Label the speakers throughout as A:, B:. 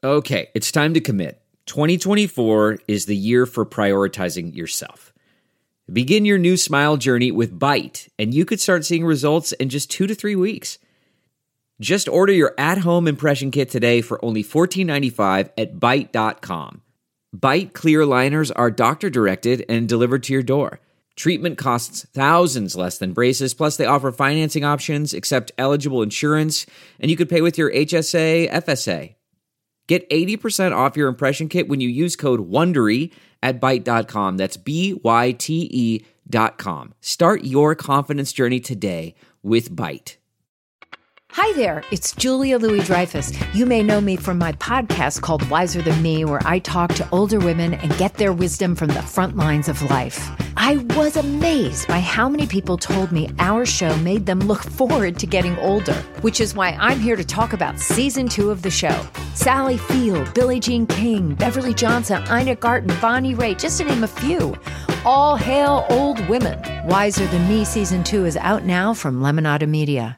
A: Okay, it's time to commit. 2024 is the year for prioritizing yourself. Begin your new smile journey with Byte, and you could start seeing results in just 2 to 3 weeks. Just order your at-home impression kit today for only $14.95 at Byte.com. Byte clear liners are doctor-directed and delivered to your door. Treatment costs thousands less than braces, plus they offer financing options, accept eligible insurance, and you could pay with your HSA, FSA. Get 80% off your impression kit when you use code WONDERY at Byte.com. That's BYTE.com. Start your confidence journey today with Byte.
B: Hi there, it's Julia Louis-Dreyfus. You may know me from my podcast called Wiser Than Me, where I talk to older women and get their wisdom from the front lines of life. I was amazed by how many people told me our show made them look forward to getting older, which is why I'm here to talk about season 2 of the show. Sally Field, Billie Jean King, Beverly Johnson, Ina Garten, Bonnie Raitt, just to name a few. All hail old women. Wiser Than Me season 2 is out now from Lemonada Media.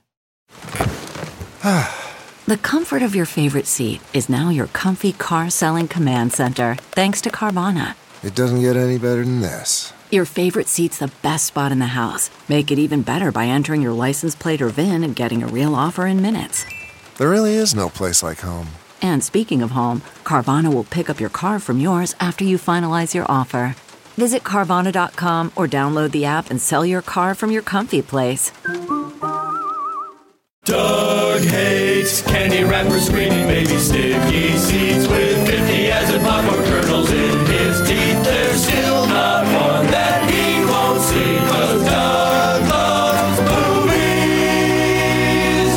C: The comfort of your favorite seat is now your comfy car selling command center, thanks to Carvana.
D: It doesn't get any better than this.
C: Your favorite seat's the best spot in the house. Make it even better by entering your license plate or VIN and getting a real offer in minutes.
D: There really is no place like home.
C: And speaking of home, Carvana will pick up your car from yours after you finalize your offer. Visit Carvana.com or download the app and sell your car from your comfy place.
E: Doug hates candy wrappers, screaming baby sticky seeds with 50 acid popcorn kernels in his teeth. There's still not one that he won't see, 'cause Doug loves movies.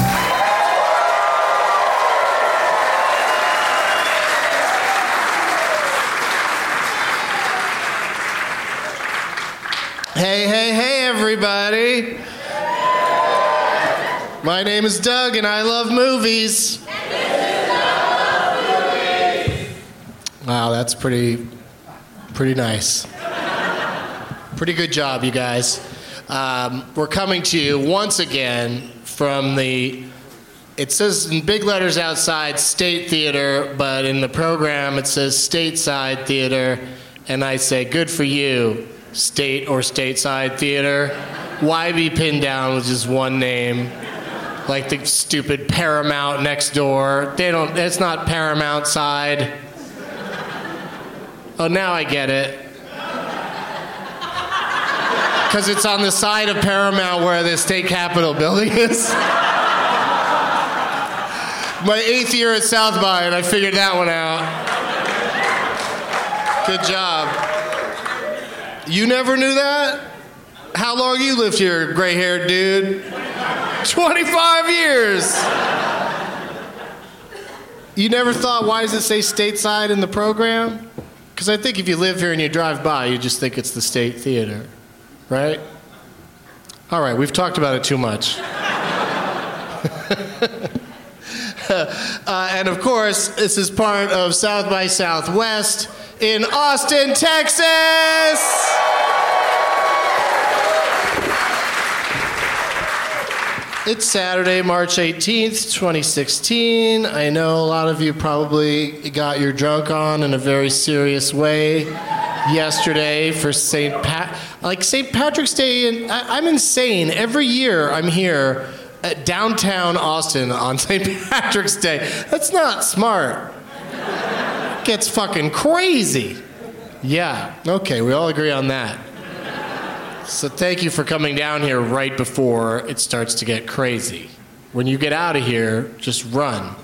F: Hey, everybody. My name is Doug, and I love movies. Wow, that's pretty nice. Pretty good job, you guys. We're coming to you once again from it says in big letters outside, State Theater, but in the program it says Stateside Theater, and I say, good for you, State or Stateside Theater. Why be pinned down with just one name? Like the stupid Paramount next door. It's not Paramount side. Oh, now I get it. Because it's on the side of Paramount where the state capitol building is. My 8th year at South by, and I figured that one out. Good job. You never knew that? How long you lived here, gray-haired dude? 25 years! You never thought, why does it say Stateside in the program? Because I think if you live here and you drive by, you just think it's the State Theater, right? All right, we've talked about it too much. And of course, this is part of South by Southwest in Austin, Texas! It's Saturday, March 18th, 2016. I know a lot of you probably got your drunk on in a very serious way yesterday for St. Patrick's Day. And I'm insane. Every year I'm here at downtown Austin on St. Patrick's Day. That's not smart. It gets fucking crazy. Yeah, okay, we all agree on that. So thank you for coming down here right before it starts to get crazy. When you get out of here, just run.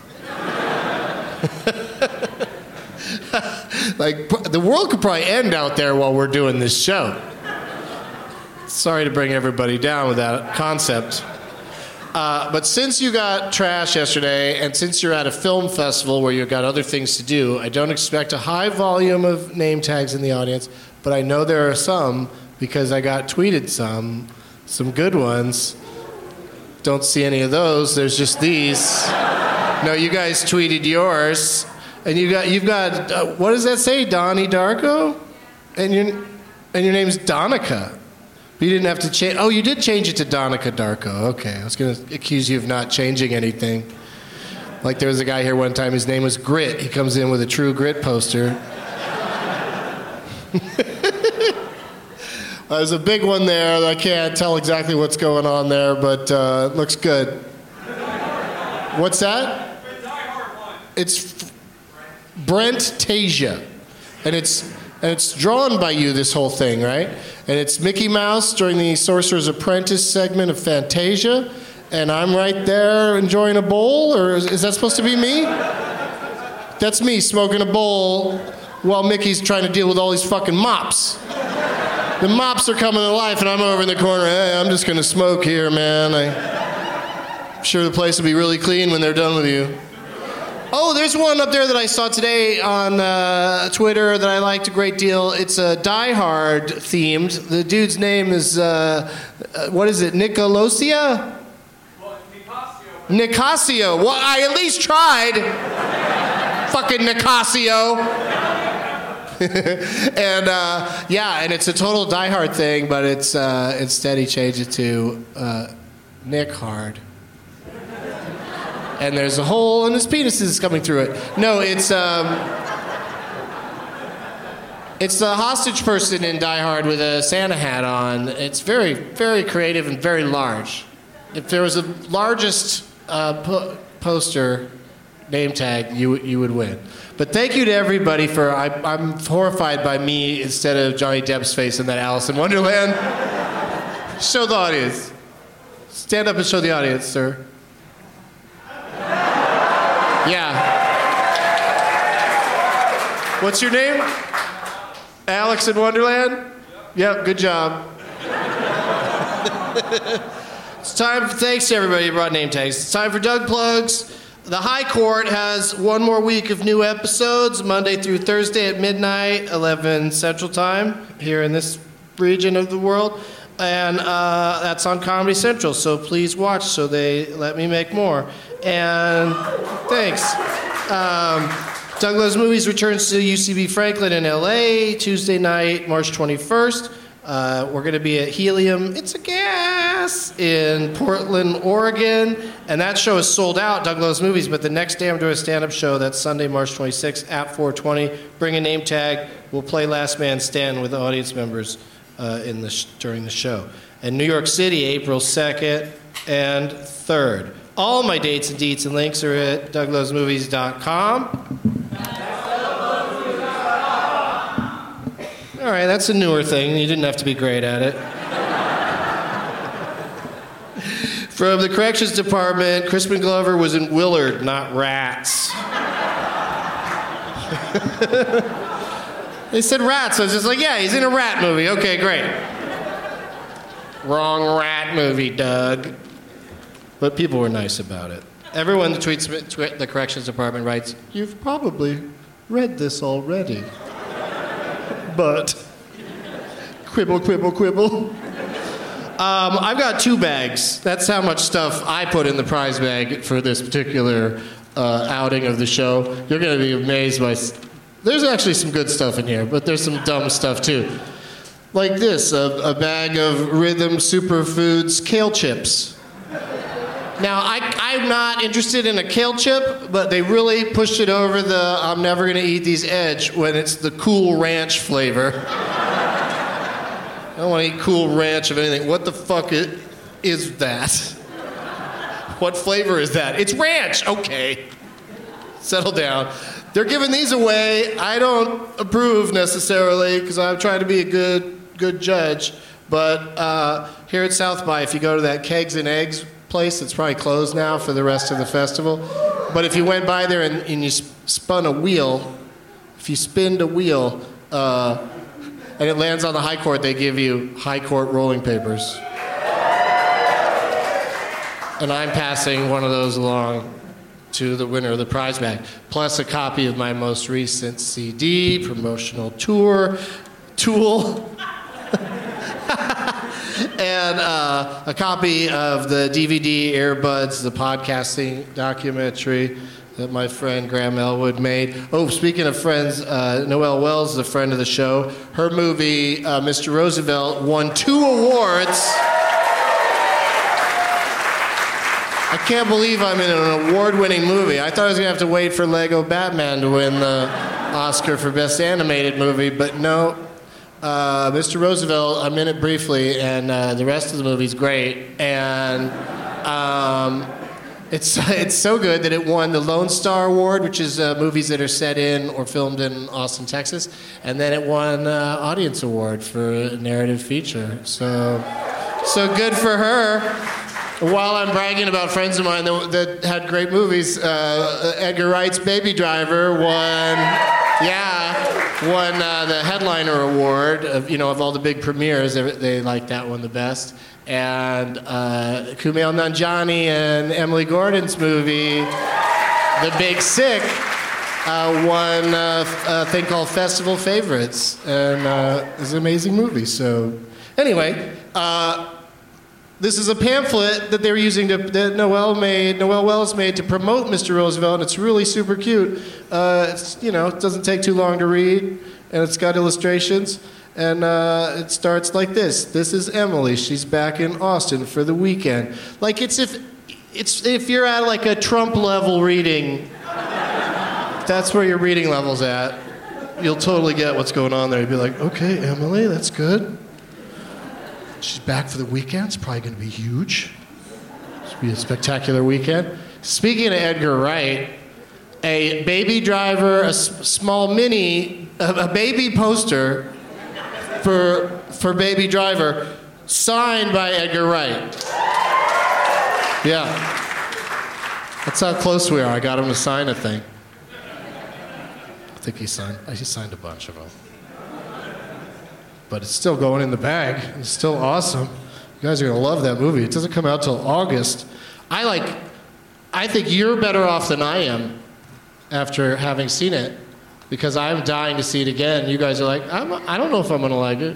F: Like, the world could probably end out there while we're doing this show. Sorry to bring everybody down with that concept. But since you got trashed yesterday, and since you're at a film festival where you've got other things to do, I don't expect a high volume of name tags in the audience, but I know there are some, because I got tweeted some good ones. Don't see any of those. There's just these. No, you guys tweeted yours, and you've got what does that say, Donnie Darko? And your name's Donica. But you didn't have to change. Oh, you did change it to Donica Darko. Okay, I was going to accuse you of not changing anything. Like there was a guy here one time, his name was Grit. He comes in with a True Grit poster. There's a big one there. I can't tell exactly what's going on there, but it looks good. What's that? It's Brent Tasia. And it's drawn by you, this whole thing, right? And it's Mickey Mouse during the Sorcerer's Apprentice segment of Fantasia. And I'm right there enjoying a bowl, or is that supposed to be me? That's me smoking a bowl while Mickey's trying to deal with all these fucking mops. The mops are coming to life, and I'm over in the corner. Hey, I'm just gonna smoke here, man. I'm sure the place will be really clean when they're done with you. Oh, there's one up there that I saw today on Twitter that I liked a great deal. It's Die Hard themed. The dude's name is, what is it, Nicolosia? Nicasio. Well, I at least tried. Fucking Nicasio. And and it's a total Die Hard thing, but it's instead he changed it to Nick Hard. And there's a hole and his penis is coming through it. No, it's the hostage person in Die Hard with a Santa hat on. It's very, very creative and very large. If there was a largest poster name tag, you would win. But thank you to everybody for. I'm horrified by me instead of Johnny Depp's face in that Alice in Wonderland. Show the audience. Stand up and show the audience, sir. Yeah. What's your name? Alex in Wonderland? Yep, good job. It's time for, thanks to everybody who brought name tags. It's time for Doug Plugs. The High Court has one more week of new episodes, Monday through Thursday at midnight, 11 Central Time, here in this region of the world. And that's on Comedy Central, so please watch so they let me make more. And thanks. Doug Loves Movies returns to UCB Franklin in LA Tuesday night, March 21st. We're going to be at Helium, It's a Gas, in Portland, Oregon. And that show is sold out, Doug Loves Movies, but the next day I'm doing a stand-up show. That's Sunday, March 26th at 4:20. Bring a name tag. We'll play Last Man Stand with the audience members during the show. And New York City, April 2nd and 3rd. All my dates and deets and links are at douglovesmovies.com. All right, that's a newer thing. You didn't have to be great at it. From the Corrections Department, Crispin Glover was in Willard, not Rats. They said Rats. I was just like, yeah, he's in a rat movie. Okay, great. Wrong rat movie, Doug. But people were nice about it. Everyone that tweets the Corrections Department writes, "You've probably read this already." But quibble, quibble, quibble. I've got 2 bags. That's how much stuff I put in the prize bag for this particular outing of the show. You're going to be amazed by... There's actually some good stuff in here, but there's some dumb stuff too. Like this, a bag of Rhythm Superfoods kale chips. Now, I'm not interested in a kale chip, but they really pushed it over the I'm never going to eat these edge when it's the Cool Ranch flavor. I don't want to eat Cool Ranch of anything. What the fuck is that? What flavor is that? It's ranch. Okay. Settle down. They're giving these away. I don't approve necessarily because I'm trying to be a good judge. But here at South by, if you go to that Kegs and Eggs place, it's probably closed now for the rest of the festival. But if you went by there and you spun a wheel, if you spinned a wheel and it lands on the High Court, they give you High Court rolling papers. And I'm passing one of those along to the winner of the prize bag, plus a copy of my most recent CD, promotional tool, and a copy of the DVD Earbuds, the podcasting documentary that my friend Graham Elwood made. Oh, speaking of friends, Noelle Wells is a friend of the show. Her movie, Mr. Roosevelt, won 2 awards. I can't believe I'm in an award-winning movie. I thought I was going to have to wait for Lego Batman to win the Oscar for Best Animated Movie, but no. Mr. Roosevelt, I'm in it briefly, and the rest of the movie's great. And it's so good that it won the Lone Star Award, which is movies that are set in or filmed in Austin, Texas. And then it won Audience Award for a narrative feature. So good for her. While I'm bragging about friends of mine that had great movies, Edgar Wright's Baby Driver won the headliner award of all the big premieres. They liked that one the best. And Kumail Nanjiani and Emily Gordon's movie, The Big Sick, won a thing called Festival Favorites, and it's an amazing movie. So anyway. This is a pamphlet that they were using that Noel Wells made to promote Mr. Roosevelt, and it's really super cute. It doesn't take too long to read, and it's got illustrations, and it starts like this. This is Emily. She's back in Austin for the weekend. Like it's if you're at like a Trump level reading, that's where your reading level's at. You'll totally get what's going on there. You'd be like, okay, Emily, that's good. She's back for the weekend. It's probably going to be huge. It's going to be a spectacular weekend. Speaking of Edgar Wright, a Baby Driver, a small mini, a baby poster for Baby Driver, signed by Edgar Wright. Yeah. That's how close we are. I got him to sign a thing. I think he signed a bunch of them. But it's still going in the bag. It's still awesome. You guys are going to love that movie. It doesn't come out till August. I think you're better off than I am after having seen it, because I'm dying to see it again. You guys are like, I don't know if I'm going to like it.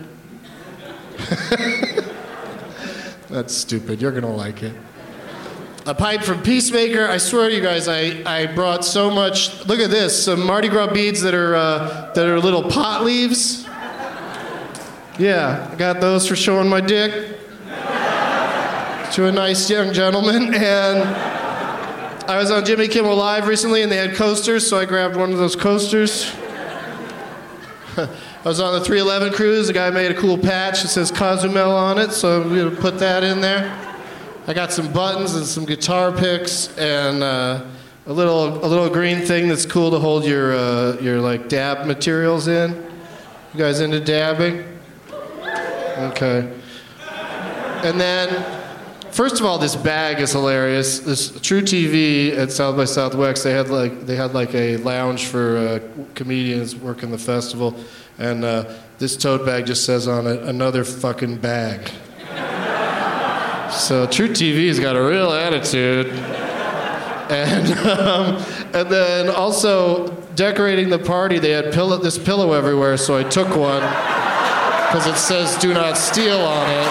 F: That's stupid. You're going to like it. A pipe from Peacemaker. I swear to you guys, I brought so much. Look at this. Some Mardi Gras beads that are little pot leaves. Yeah, I got those for showing my dick to a nice young gentleman. And I was on Jimmy Kimmel Live recently, and they had coasters, so I grabbed one of those coasters. I was on the 311 cruise. The guy made a cool patch that says Cozumel on it, so I'm going to put that in there. I got some buttons and some guitar picks and a little green thing that's cool to hold your like dab materials in. You guys into dabbing? Okay. And then, first of all, this bag is hilarious. This True TV at South by Southwest, they had like a lounge for comedians working the festival, and this tote bag just says on it, "Another fucking bag." So True TV's got a real attitude. And then also decorating the party, they had this pillow everywhere, so I took one because it says "Do Not Steal" on it.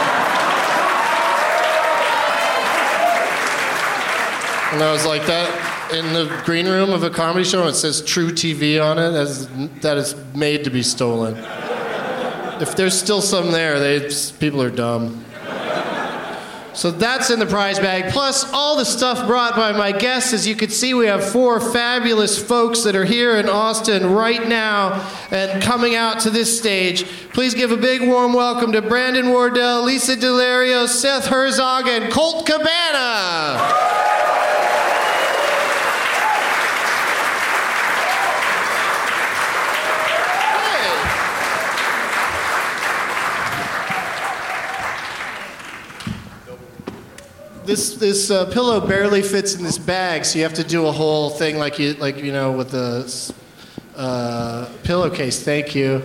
F: And I was like, that in the green room of a comedy show, it says True TV on it. That is made to be stolen. If there's still some there, people are dumb. So that's in the prize bag, plus all the stuff brought by my guests. As you can see, we have 4 fabulous folks that are here in Austin right now and coming out to this stage. Please give a big warm welcome to Brandon Wardell, Lisa Delario, Seth Herzog, and Colt Cabana. This pillow barely fits in this bag, so you have to do a whole thing like with the pillowcase. Thank you.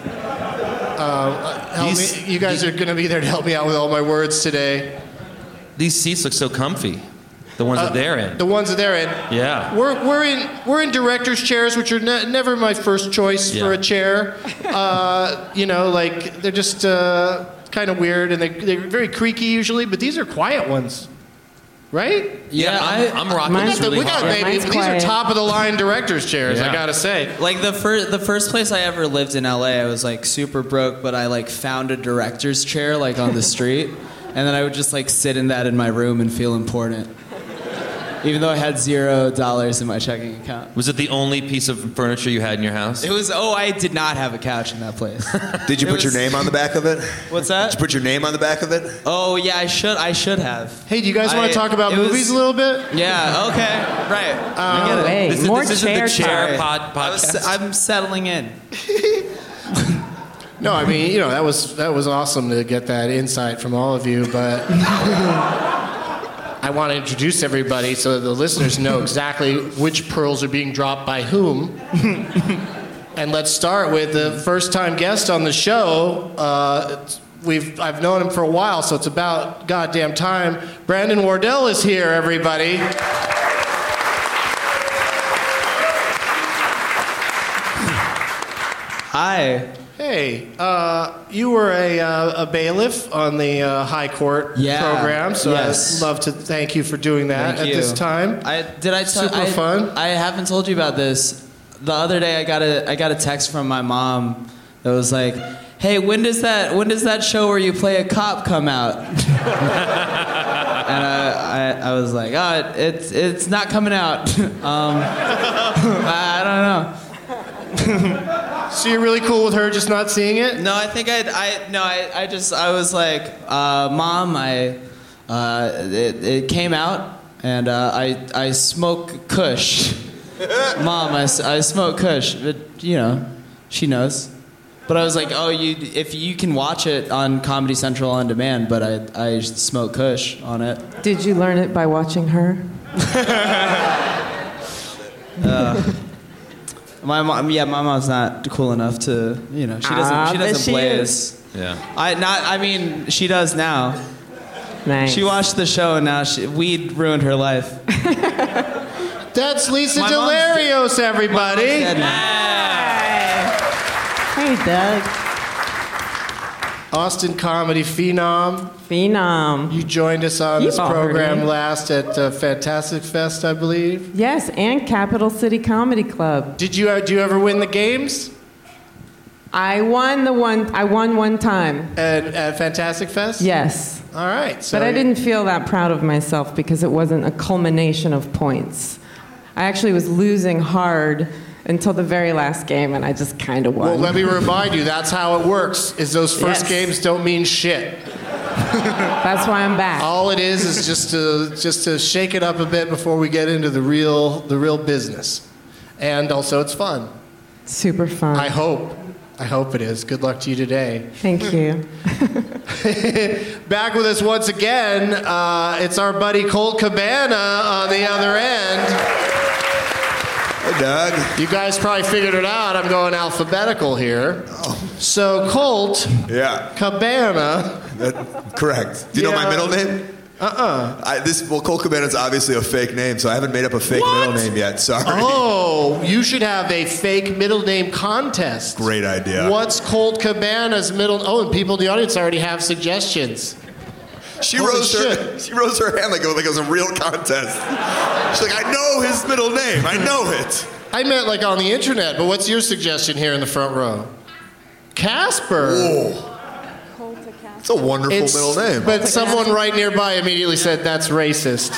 F: Help me. You guys are going to be there to help me out with all my words today.
G: These seats look so comfy. The ones that they're in.
F: The ones that they're in.
G: Yeah.
F: We're in director's chairs, which are never my first choice for a chair. They're just kind of weird, and they're very creaky usually, but these are quiet ones. Right?
G: Yeah, I'm rocking this really hard.
F: These are top of the line director's chairs, I gotta say.
H: Like the first place I ever lived in LA, I was like super broke, but I like found a director's chair like on the street, and then I would just like sit in that in my room and feel important. even though I had $0 in my checking account.
G: Was it the only piece of furniture you had in your house?
H: It was. Oh, I did not have a couch in that place.
I: Did you put your name on the back of it?
H: What's that?
I: Did you put your name on the back of it?
H: Oh yeah, I should have.
F: Hey, do you guys want to talk about movies a little bit?
H: Yeah. Okay. Right. I get it.
J: Wait,
G: This isn't the chair podcast.
H: I'm settling in.
F: No, I mean, that was awesome to get that insight from all of you, but I want to introduce everybody so that the listeners know exactly which pearls are being dropped by whom. And let's start with the first-time guest on the show. I've known him for a while, so it's about goddamn time. Brandon Wardell is here, everybody.
H: Hi.
F: Hey, you were a bailiff on the High Court program, so
H: yes.
F: I'd love to thank you for doing that this time. Super fun.
H: I haven't told you about this. The other day, I got a text from my mom that was like, "Hey, when does that show where you play a cop come out?" And I was like, "Oh, it's not coming out. I don't know."
F: So you're really cool with her just not seeing it?
H: No, I think I was like, Mom, it came out, and I smoke Kush. Mom, I smoke Kush, but she knows. But I was like, oh, if you can watch it on Comedy Central on demand, but I smoke Kush on it.
J: Did you learn it by watching her?
H: My mom's not cool enough to, she doesn't blaze.
G: Yeah.
H: She does now.
J: Nice.
H: She watched the show and now weed ruined her life.
F: That's Lisa Delarios, everybody.
J: Hey, Doug.
F: Austin comedy phenom. You joined us on this program last at Fantastic Fest, I believe.
J: Yes, and Capital City Comedy Club.
F: Do you ever win the games?
J: I won one time.
F: At Fantastic Fest?
J: Yes.
F: All right. So
J: but I didn't feel that proud of myself because it wasn't a culmination of points. I actually was losing hard until the very last game, and I just kind of won.
F: Well, let me remind you, that's how it works, is those first games don't mean shit.
J: That's why I'm back.
F: All it is just to shake it up a bit before we get into the real business. And also, it's fun.
J: Super fun.
F: I hope it is. Good luck to you today.
J: Thank you.
F: Back with us once again, it's our buddy Colt Cabana on the other end.
I: Hey, Doug.
F: You guys probably figured it out. I'm going alphabetical here.
I: Oh.
F: So, Colt.
I: Yeah.
F: Cabana.
I: Correct. Do you know my middle name? Colt Cabana's obviously a fake name, so I haven't made up a fake middle name yet. Sorry.
F: Oh, you should have a fake middle name contest.
I: Great idea.
F: What's Colt Cabana's middle? Oh, and people in the audience already have suggestions.
I: She rose her hand like it was a real contest. She's like, I know his middle name. I know it.
F: I meant like on the internet, but what's your suggestion here in the front row? Casper.
I: Oh. It's a wonderful middle name.
F: But someone right nearby immediately said that's racist.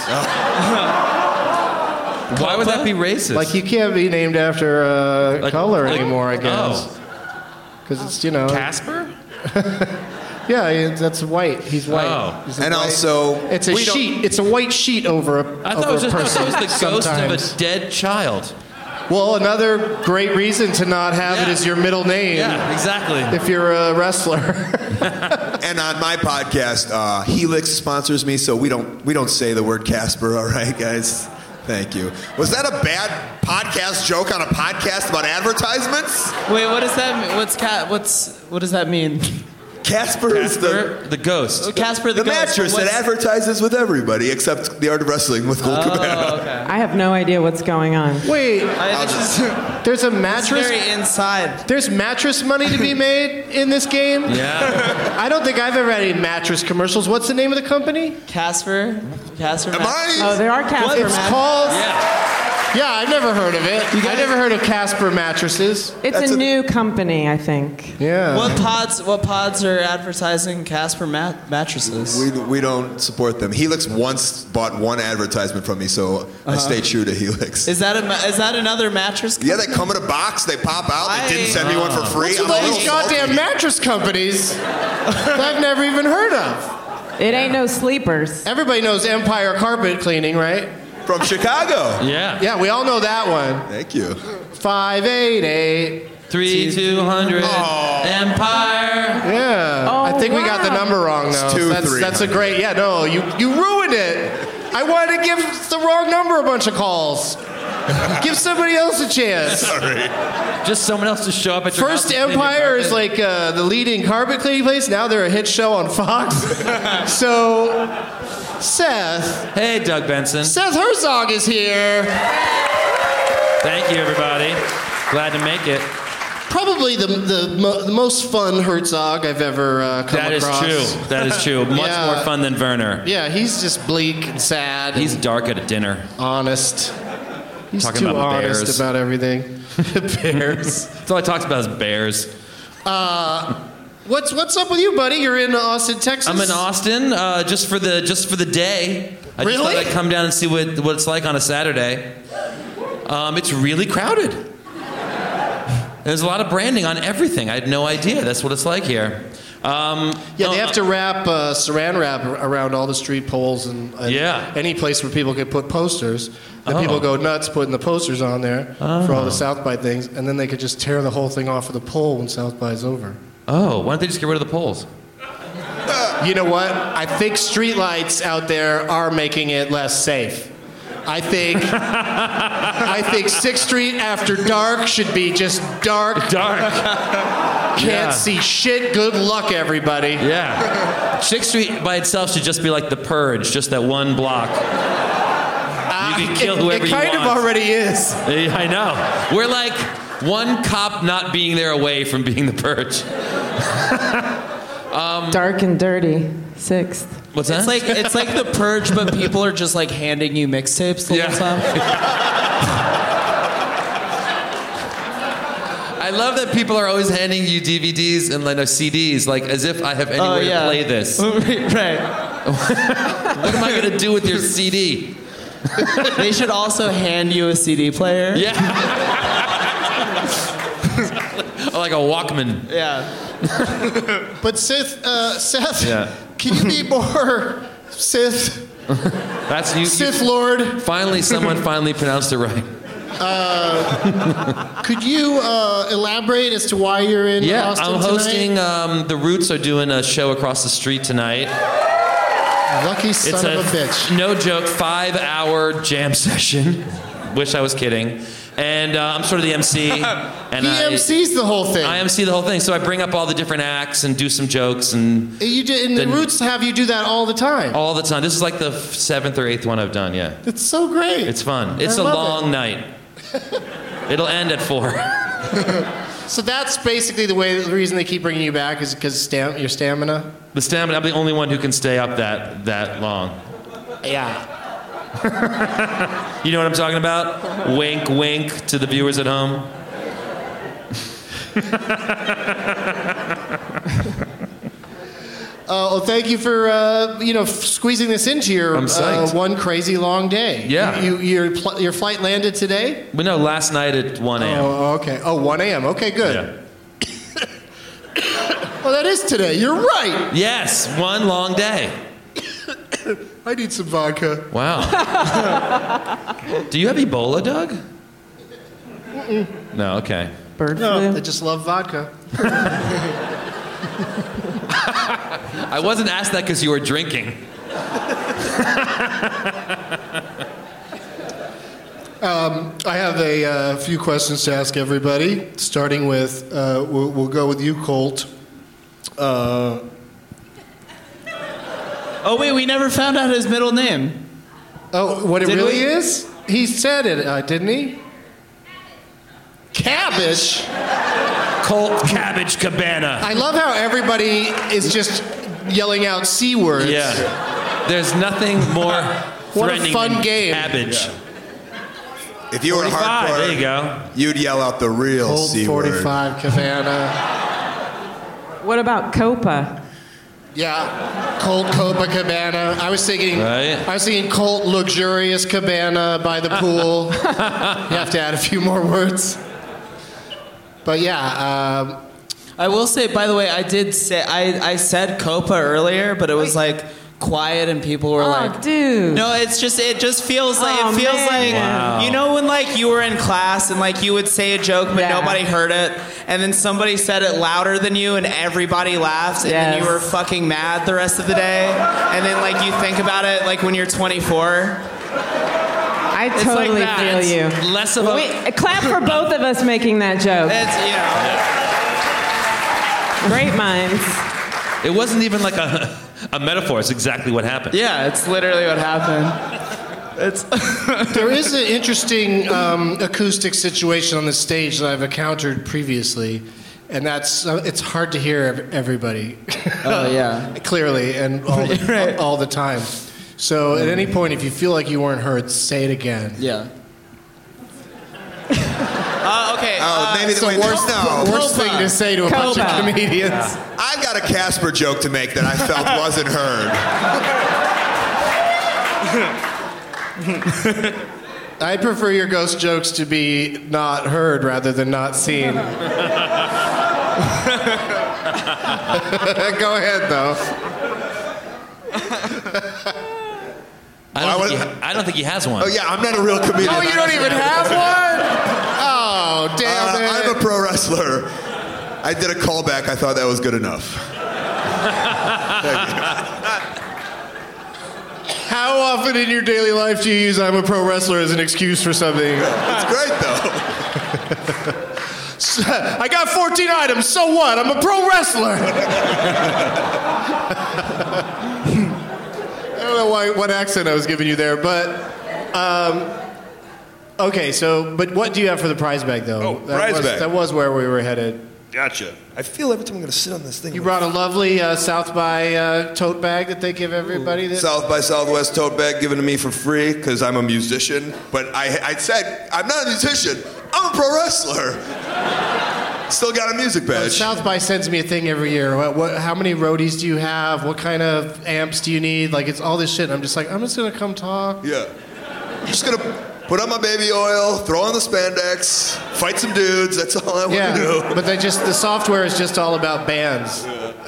G: Why would that be racist?
F: Like you can't be named after color anymore, I guess. Because it's,
G: Casper?
F: Yeah, that's white. He's white.
G: Oh.
I: And also,
F: it's a sheet. It's a white sheet over a person.
G: I thought it was the ghost of a dead child.
F: Well, another great reason to not have it is your middle name.
G: Yeah, exactly.
F: If you're a wrestler.
I: And on my podcast, Helix sponsors me, so we don't say the word Casper. All right, guys. Thank you. Was that a bad podcast joke on a podcast about advertisements?
H: Wait, what does that mean? What does that mean?
I: Casper is
G: the ghost.
H: Casper the ghost.
I: mattress that advertises with everybody except the Art of Wrestling with Colt Cabana.
H: Okay.
J: I have no idea what's going on.
F: Wait, there's a mattress.
H: It's very inside.
F: There's mattress money to be made in this game?
G: Yeah.
F: I don't think I've ever had any mattress commercials. What's the name of the company?
H: Casper.
I: Am I?
J: Oh, there are Casper.
F: It's called.
G: Yeah.
F: Yeah, I've never heard of it. I've never heard of Casper mattresses.
J: It's a new company, I think.
F: Yeah.
H: What pods are advertising Casper mattresses?
I: We don't support them. Helix once bought one advertisement from me, so I stay true to Helix.
H: Is that another mattress company?
I: Yeah, they come in a box, they pop out, they didn't send me one for free.
F: What's with all these goddamn mattress companies that I've never even heard of?
J: It ain't no sleepers.
F: Everybody knows Empire Carpet Cleaning, right?
I: From Chicago.
G: Yeah.
F: Yeah, we all know that one.
I: Thank you.
F: 588.
G: 3200 Empire.
F: Yeah.
J: Oh,
F: I think we got the number wrong now.
I: It's 2-300.
F: That's a great. Yeah, no, you ruined it. I wanted to give the wrong number a bunch of calls. Give somebody else a chance.
I: Sorry.
G: Just someone else to show up at your house
F: First,
G: and clean your
F: Empire is
G: carpet.
F: like the leading carpet cleaning place. Now they're a hit show on Fox. So, Seth
G: Hey, Doug Benson.
F: Herzog is here.
G: Thank you, everybody. Glad to make it.
F: Probably the most fun Herzog I've ever come
G: That is
F: across.
G: true. That is true. Much
F: Yeah.
G: more fun than Werner.
F: Yeah, he's just bleak and sad.
G: He's
F: and
G: dark at a dinner.
F: honest. He's
G: Talking
F: too
G: about
F: honest
G: bears.
F: about everything. Bears.
G: That's all I talked about is bears.
F: What's up with you, buddy? You're in Austin, Texas.
G: I'm in Austin just for the day. I just
F: Really?
G: thought I'd come down and see what it's like on a Saturday. It's really crowded. There's a lot of branding on everything. I had no idea. That's what it's like here.
F: They have to wrap saran wrap around all the street poles and
G: Yeah.
F: any place where people can put posters. And people go nuts putting the posters on there for all the South by things, and then they could just tear the whole thing off of the pole when South by is over.
G: Oh, why don't they just get rid of the poles?
F: You know what? I think streetlights out there are making it less safe. I think 6th Street after dark should be just dark.
G: Dark.
F: Can't see shit. Good luck, everybody.
G: Yeah. 6th Street by itself should just be like the Purge, just that one block. You can kill whoever
F: it
G: you
F: kind
G: want.
F: of already is.
G: Yeah, I know. We're like one cop not being there away from being the Purge.
J: Dark and dirty. 6th.
G: What's that?
H: It's like the Purge, but people are just like handing you mixtapes the whole time.
G: I love that people are always handing you DVDs and CDs, like as if I have anywhere to play this.
H: Right.
G: What am I going to do with your CD?
H: They should also hand you a CD player.
G: Yeah. Like a Walkman.
H: Yeah.
F: But Seth,
G: Yeah.
F: can you be more Sith?
G: That's you.
F: Sith Lord.
G: Finally, someone finally pronounced it right.
F: Could you elaborate as to why you're in Austin
G: I'm hosting.
F: tonight?
G: The Roots are doing a show across the street tonight.
F: Lucky son
G: It's
F: of a bitch.
G: No joke, 5-hour jam session. Wish I was kidding. And I'm sort of the MC. And
F: He MCs the whole thing.
G: I MC the whole thing. So I bring up all the different acts and do some jokes and
F: You did, and the
G: Then-
F: Roots have you do that all the time.
G: all the time. This is like the 7th or 8th one I've done. Yeah,
F: It's so great.
G: it's fun. It's
F: I
G: a
F: love
G: long night. It'll end at 4.
F: So that's basically the reason they keep bringing you back is because your stamina.
G: The stamina. I'm the only one who can stay up that long.
F: Yeah.
G: You know what I'm talking about? Wink, wink to the viewers at home.
F: Well, thank you for squeezing this into your
G: I'm psyched.
F: one crazy long day.
G: Yeah.
F: Your flight landed today.
G: But no, last night at 1 a.m.
F: Oh, okay. Oh, 1 a.m. Okay, good.
G: Yeah.
F: Well, that is today. You're right.
G: Yes, one long day.
F: I need some vodka.
G: Wow. Do you have Ebola, Doug? No, okay.
J: Bird
F: No,
J: flu.
F: I just love vodka.
G: I wasn't asked that because you were drinking.
F: I have a few questions to ask everybody, starting with, we'll go with you, Colt.
H: Oh wait, we never found out his middle name.
F: Oh, what it
H: Did
F: really
H: we?
F: is? He said it, didn't he? Cabbage?
G: Colt Cabbage Cabana.
F: I love how everybody is just yelling out C words.
G: Yeah. There's nothing more
F: What a
G: threatening
F: fun
G: than
F: game.
G: cabbage.
I: If you were
G: 45,
I: hardcore,
G: there you go.
I: You'd yell out the real
F: Colt
I: C word.
F: 45 Cabana.
J: What about Copa?
F: Yeah, Colt Copacabana. I was thinking Colt Luxurious Cabana by the pool. You have to add a few more words. But yeah,
H: I will say, by the way, I did say I said Copa earlier, but it was like quiet and people were like,
J: dude.
H: No, it just feels like
J: Oh, man.
G: Wow.
H: you know when like you were in class and like you would say a joke but
J: Yeah.
H: nobody heard it, and then somebody said it louder than you and everybody laughed, and then
J: Yes.
H: you were fucking mad the rest of the day, and then like you think about it like when you're 24.
J: I
H: It's
J: totally
H: like that.
J: feel
H: It's
J: you.
G: Less of a...
J: Wait, clap for both of us making that joke.
H: It's
J: Great minds.
G: It wasn't even like a metaphor. It's exactly what happened.
H: yeah, it's literally what happened. It's
F: there is an interesting acoustic situation on the stage that I've encountered previously, and that's it's hard to hear everybody.
H: Oh yeah,
F: clearly and all the time. So at any point, if you feel like you weren't heard, say it again.
H: yeah. Okay.
I: Maybe
F: It's the worst thing to say to a bunch of
J: Copa.
F: comedians.
I: I've got a Casper joke to make that I felt wasn't heard.
F: I prefer your ghost jokes to be not heard rather than not seen. Go ahead, though.
G: I don't think he has one.
I: Oh yeah, I'm not a real comedian.
F: Oh, you don't even have one? Oh, damn it.
I: I'm a pro wrestler. I did a callback. I thought that was good enough. Thank you.
F: How often in your daily life do you use "I'm a pro wrestler" as an excuse for something?
I: It's great though.
F: I got 14 items, so what? I'm a pro wrestler. I don't know what accent I was giving you there, but okay. So, but what do you have for the prize bag, though?
I: Oh, prize bag.
F: That was where we were headed.
I: Gotcha. I feel every time I'm going to sit on this thing.
F: You brought a lovely South by tote bag that they give everybody.
I: South by Southwest tote bag given to me for free because I'm a musician. But I said, I'm not a musician. I'm a pro wrestler. Still got a music badge.
F: South by sends me a thing every year. How many roadies do you have? What kind of amps do you need? Like, it's all this shit. And I'm just like, I'm just going to come talk.
I: Yeah. I'm just going to put on my baby oil, throw on the spandex, fight some dudes. That's all I want to do.
F: But the software is just all about bands,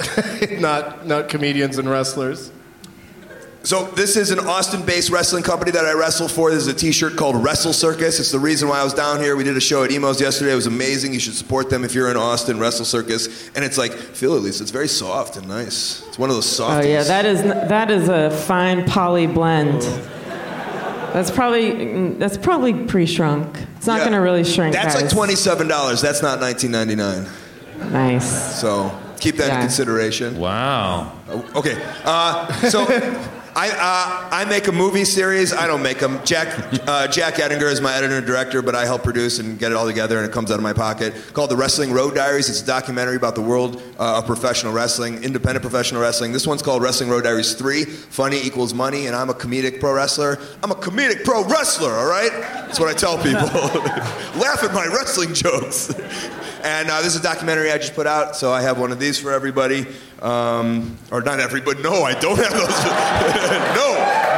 F: not comedians and wrestlers.
I: So this is an Austin-based wrestling company that I wrestle for. There's a t-shirt called Wrestle Circus. It's the reason why I was down here. We did a show at Emo's yesterday. It was amazing. You should support them if you're in Austin, Wrestle Circus. And it's like, feel at least, it's very soft and nice. It's one of those softies.
J: Oh yeah, that is a fine poly blend. That's probably pre-shrunk. It's not going to really shrink.
I: That's
J: guys.
I: like $27. That's not $19.99.
J: Nice.
I: So keep that in consideration.
G: Wow.
I: Okay. So I make a movie series. I don't make them. Jack Ettinger is my editor and director, but I help produce and get it all together, and it comes out of my pocket. Called The Wrestling Road Diaries. It's a documentary about the world of professional wrestling, independent professional wrestling. This one's called Wrestling Road Diaries 3. Funny equals money, and I'm a comedic pro wrestler. I'm a comedic pro wrestler, all right? That's what I tell people. Laugh at my wrestling jokes. And this is a documentary I just put out, so I have one of these for everybody. Or not everybody. No, I don't have those. No.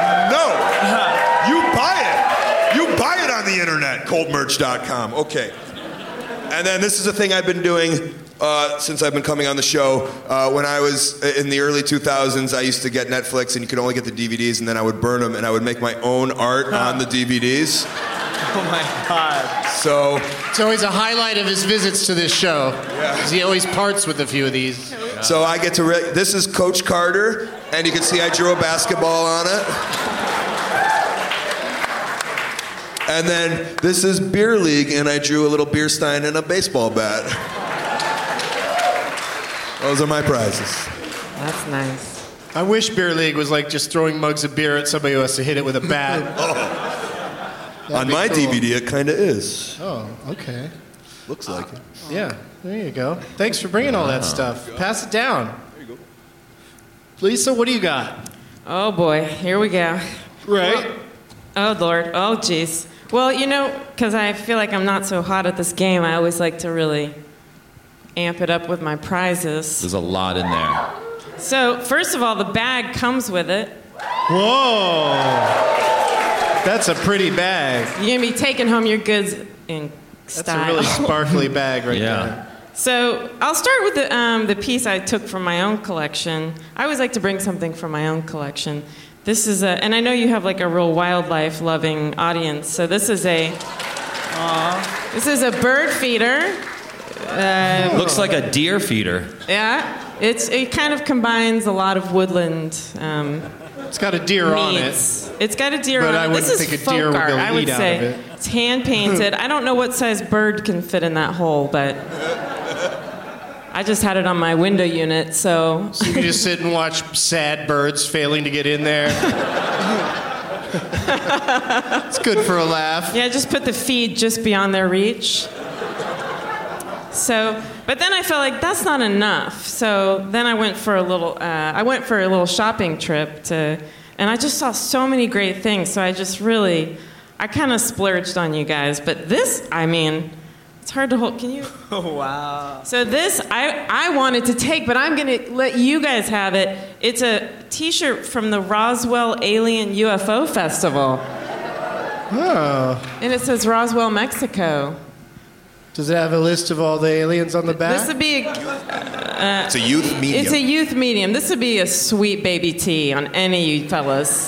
I: You buy it. You buy it on the internet, coltmerch.com. Okay. And then this is a thing I've been doing since I've been coming on the show. When I was in the early 2000s, I used to get Netflix, and you could only get the DVDs, and then I would burn them, and I would make my own art on the DVDs.
H: Oh my God.
I: So
F: it's always a highlight of his visits to this show. Yeah. He always parts with a few of these.
I: Yeah. So I get to... this is Coach Carter, and you can see I drew a basketball on it. And then this is Beer League, and I drew a little beer stein and a baseball bat. Those are my prizes.
J: That's nice.
F: I wish Beer League was like just throwing mugs of beer at somebody who has to hit it with a bat.
I: On my cool. DVD, it kind of is.
F: Oh, okay.
I: Looks like it.
F: Yeah, there you go. Thanks for bringing all that stuff. Pass it down. There you go. Lisa, what do you got?
J: Oh boy, here we go.
F: Right.
J: Oh Lord. Oh jeez. Well, because I feel like I'm not so hot at this game, I always like to really amp it up with my prizes.
G: There's a lot in there.
J: So, first of all, the bag comes with it.
F: Whoa! That's a pretty bag.
J: You're going to be taking home your goods in style.
F: That's a really sparkly bag right there.
J: So I'll start with the piece I took from my own collection. I always like to bring something from my own collection. This is and I know you have like a real wildlife-loving audience. So this is a bird feeder.
G: Looks like a deer feeder.
J: Yeah, it kind of combines a lot of woodland.
F: It's got a deer on it.
J: It's got a deer on it.
F: But I wouldn't think a deer would go eat out of it.
J: It's hand painted. I don't know what size bird can fit in that hole, but I just had it on my window unit, so
F: you can just sit and watch sad birds failing to get in there. It's good for a laugh.
J: Yeah, just put the feed just beyond their reach. So, but then I felt like that's not enough. So then I went for a little shopping trip and I just saw so many great things. So I kind of splurged on you guys. But this, it's hard to hold. Can you?
H: Oh, wow.
J: So this, I wanted to take, but I'm going to let you guys have it. It's a T-shirt from the Roswell Alien UFO Festival.
F: Oh.
J: And it says Roswell, Mexico.
F: Does it have a list of all the aliens on the back?
J: This would be
I: it's a youth medium.
J: It's a youth medium. This would be a sweet baby tee on any of you fellas.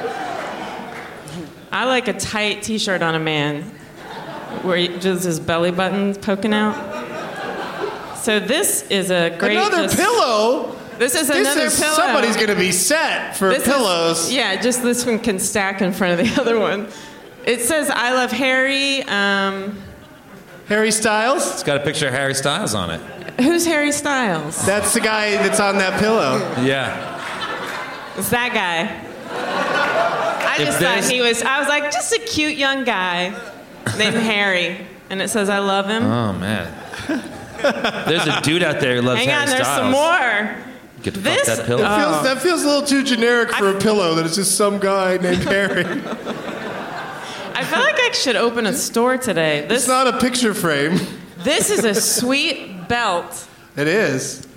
J: I like a tight T-shirt on a man where just his belly button's poking out. So this is a great...
F: Another pillow?
J: This is another pillow.
F: Somebody's going to be set for pillows.
J: Just this one can stack in front of the other one. It says, I love Harry...
F: Harry Styles?
G: It's got a picture of Harry Styles on it.
J: Who's Harry Styles?
F: That's the guy that's on that pillow.
G: Yeah.
J: It's that guy. I was like, just a cute young guy named Harry. And it says, I love him.
G: Oh, man. There's a dude out there who loves Harry Styles.
J: Hang on, there's some more.
G: Get to fuck that pillow.
F: That feels a little too generic for a pillow, that it's just some guy named Harry.
J: I feel like I should open a store today.
F: It's not a picture frame.
J: This is a sweet belt.
F: It is.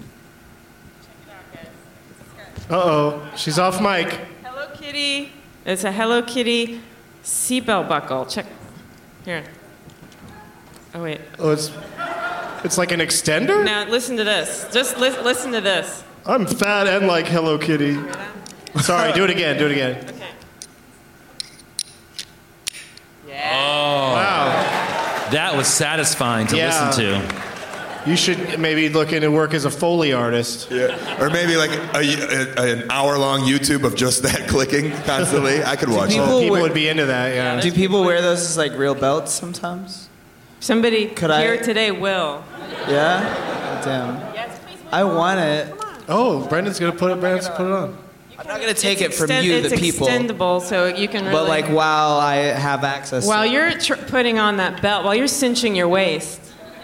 F: Uh-oh. She's off mic.
J: Hello Kitty. It's a Hello Kitty seatbelt buckle. Check. Here. Oh, wait.
F: Oh, it's like an extender?
J: Now, listen to this. Just listen to this.
F: I'm fat and like Hello Kitty. Sorry, do it again.
J: Okay.
G: Oh.
F: Wow.
G: That was satisfying to listen to.
F: You should maybe look into work as a Foley artist.
I: Yeah. Or maybe like an hour-long YouTube of just that clicking constantly. I could watch that.
F: People would be into that, yeah.
H: Do people wear those as like real belts sometimes?
J: Somebody today will.
H: Yeah? Damn.
J: Yes, please.
H: I want it.
F: Oh, Brendan's going to put it on.
H: I'm not going to take it from you, the people.
J: It's extendable, so you can really...
H: But like while I have access
J: while
H: to
J: you're putting on that belt, while you're cinching your waist.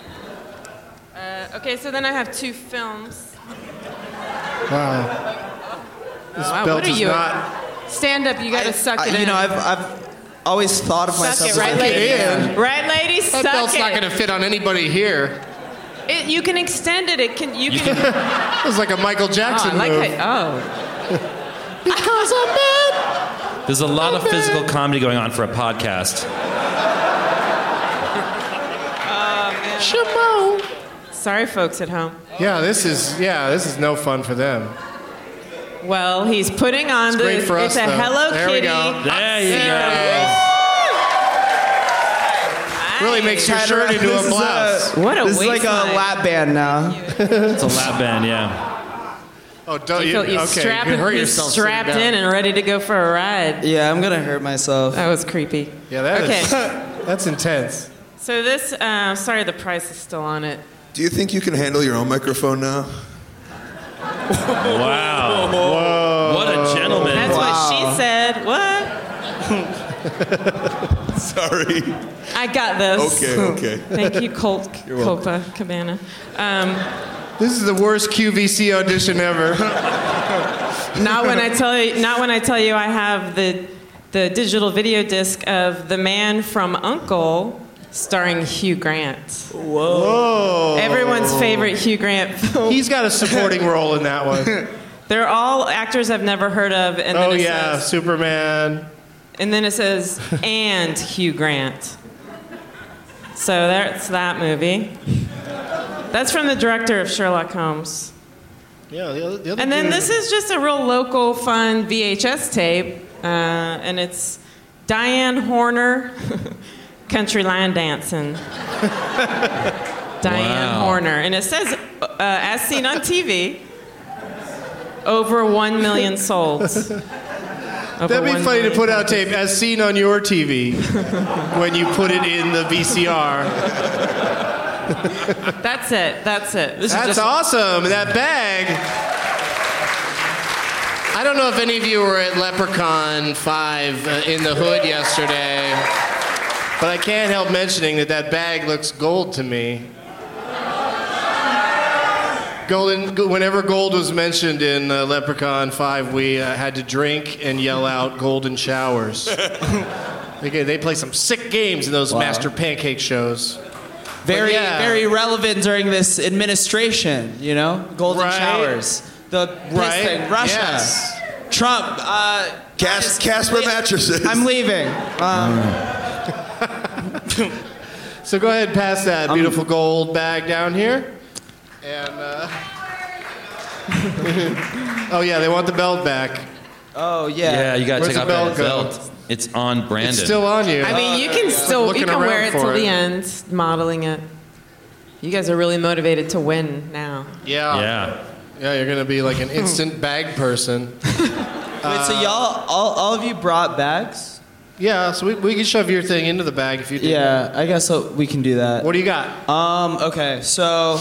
J: Okay, so then I have two films.
F: Wow. This belt
J: what are
F: is
J: you?
F: not...
J: Stand up, you got to suck it in.
H: You know, I've always thought of myself
J: Suck it, right, ladies? Right, ladies?
F: That
J: Suck
F: belt's
J: it.
F: not going to fit on anybody here.
J: You can extend it. You can.
F: It was like a Michael Jackson move.
I: Because I'm mad.
G: There's a lot of physical comedy going on for a podcast.
J: Shimon. Sorry, folks at home.
F: Yeah, this is no fun for them.
J: Well, he's putting on
F: great for us,
J: it's a
F: though.
J: Hello
F: There
J: Kitty.
F: we go.
G: There you go.
F: Really makes your shirt into a blouse.
J: What a
H: This is like a
J: waistline.
H: lap band now.
G: It's a lap band, yeah.
F: Oh, don't you?
J: He's
F: Okay, you hurt yourself.
J: strapped
F: sitting
J: in
F: down.
J: and ready to go for a ride.
H: Yeah, I'm gonna hurt myself.
J: That was creepy.
F: Yeah, that is.
J: Okay.
F: That's intense.
J: So this, sorry, the price is still on it.
I: Do you think you can handle your own microphone now?
G: Wow. Whoa. What a gentleman.
J: That's what she said. What?
I: Sorry.
J: I got this.
I: Okay.
J: Thank you, Copa Cabana.
F: This is the worst QVC audition ever.
J: Not when I tell you I have the the digital video disc of The Man from U.N.C.L.E., starring Hugh Grant.
F: Whoa.
J: Everyone's favorite Hugh Grant film.
F: He's got a supporting role in that one.
J: They're all actors I've never heard of. And then says,
F: Superman.
J: And then it says, and Hugh Grant. So that's that movie. That's from the director of Sherlock Holmes.
F: Yeah, the other
J: And then
F: dude-
J: this is just a real local, fun VHS tape. And it's Diane Horner, Country Line Dancing. Diane Horner. And it says, as seen on TV, over 1 million sold.
F: That'd be funny to put out tape as seen on your TV when you put it in the VCR.
J: That's it.
F: That's awesome. That bag. I don't know if any of you were at Leprechaun 5 in the hood yesterday, but I can't help mentioning that bag looks gold to me. Whenever gold was mentioned in Leprechaun 5, we had to drink and yell out golden showers. They play some sick games in those Master Pancake shows.
H: Very relevant during this administration, golden showers. The piss thing, Russia,
F: Yes.
H: Trump,
I: Casper mattresses.
H: I'm leaving.
F: So go ahead and pass that beautiful gold bag down here. And oh yeah, they want the belt back.
H: Oh yeah.
G: Yeah, you gotta
F: Where's
G: check
F: the
G: out that
F: belt
G: belt. It's on Brandon.
F: It's still on you.
J: I mean, you can
F: looking
J: wear
F: around
J: it
F: for
J: till
F: it.
J: the end, modeling it. You guys are really motivated to win now.
F: Yeah, you're gonna be like an instant bag person.
H: Wait, so y'all, all of you brought bags?
F: Yeah, so we can shove your thing into the bag if you do.
H: Yeah, I guess we can do that.
F: What do you got?
H: Okay, so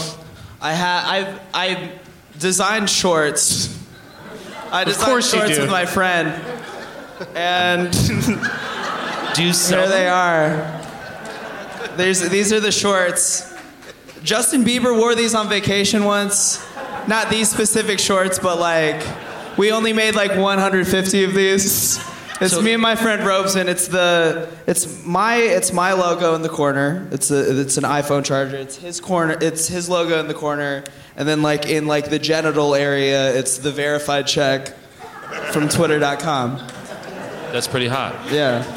H: I designed shorts. I designed
F: course you
H: shorts
F: do.
H: with my friend, and
G: Do you sell
H: here they
G: them?
H: are. These are the shorts. Justin Bieber wore these on vacation once. Not these specific shorts, but like we only made like 150 of these. It's me and my friend Robeson. It's my logo in the corner. It's an iPhone charger. It's his corner. It's his logo in the corner, and then like in like the genital area, it's the verified check from Twitter.com.
G: That's pretty hot.
H: Yeah.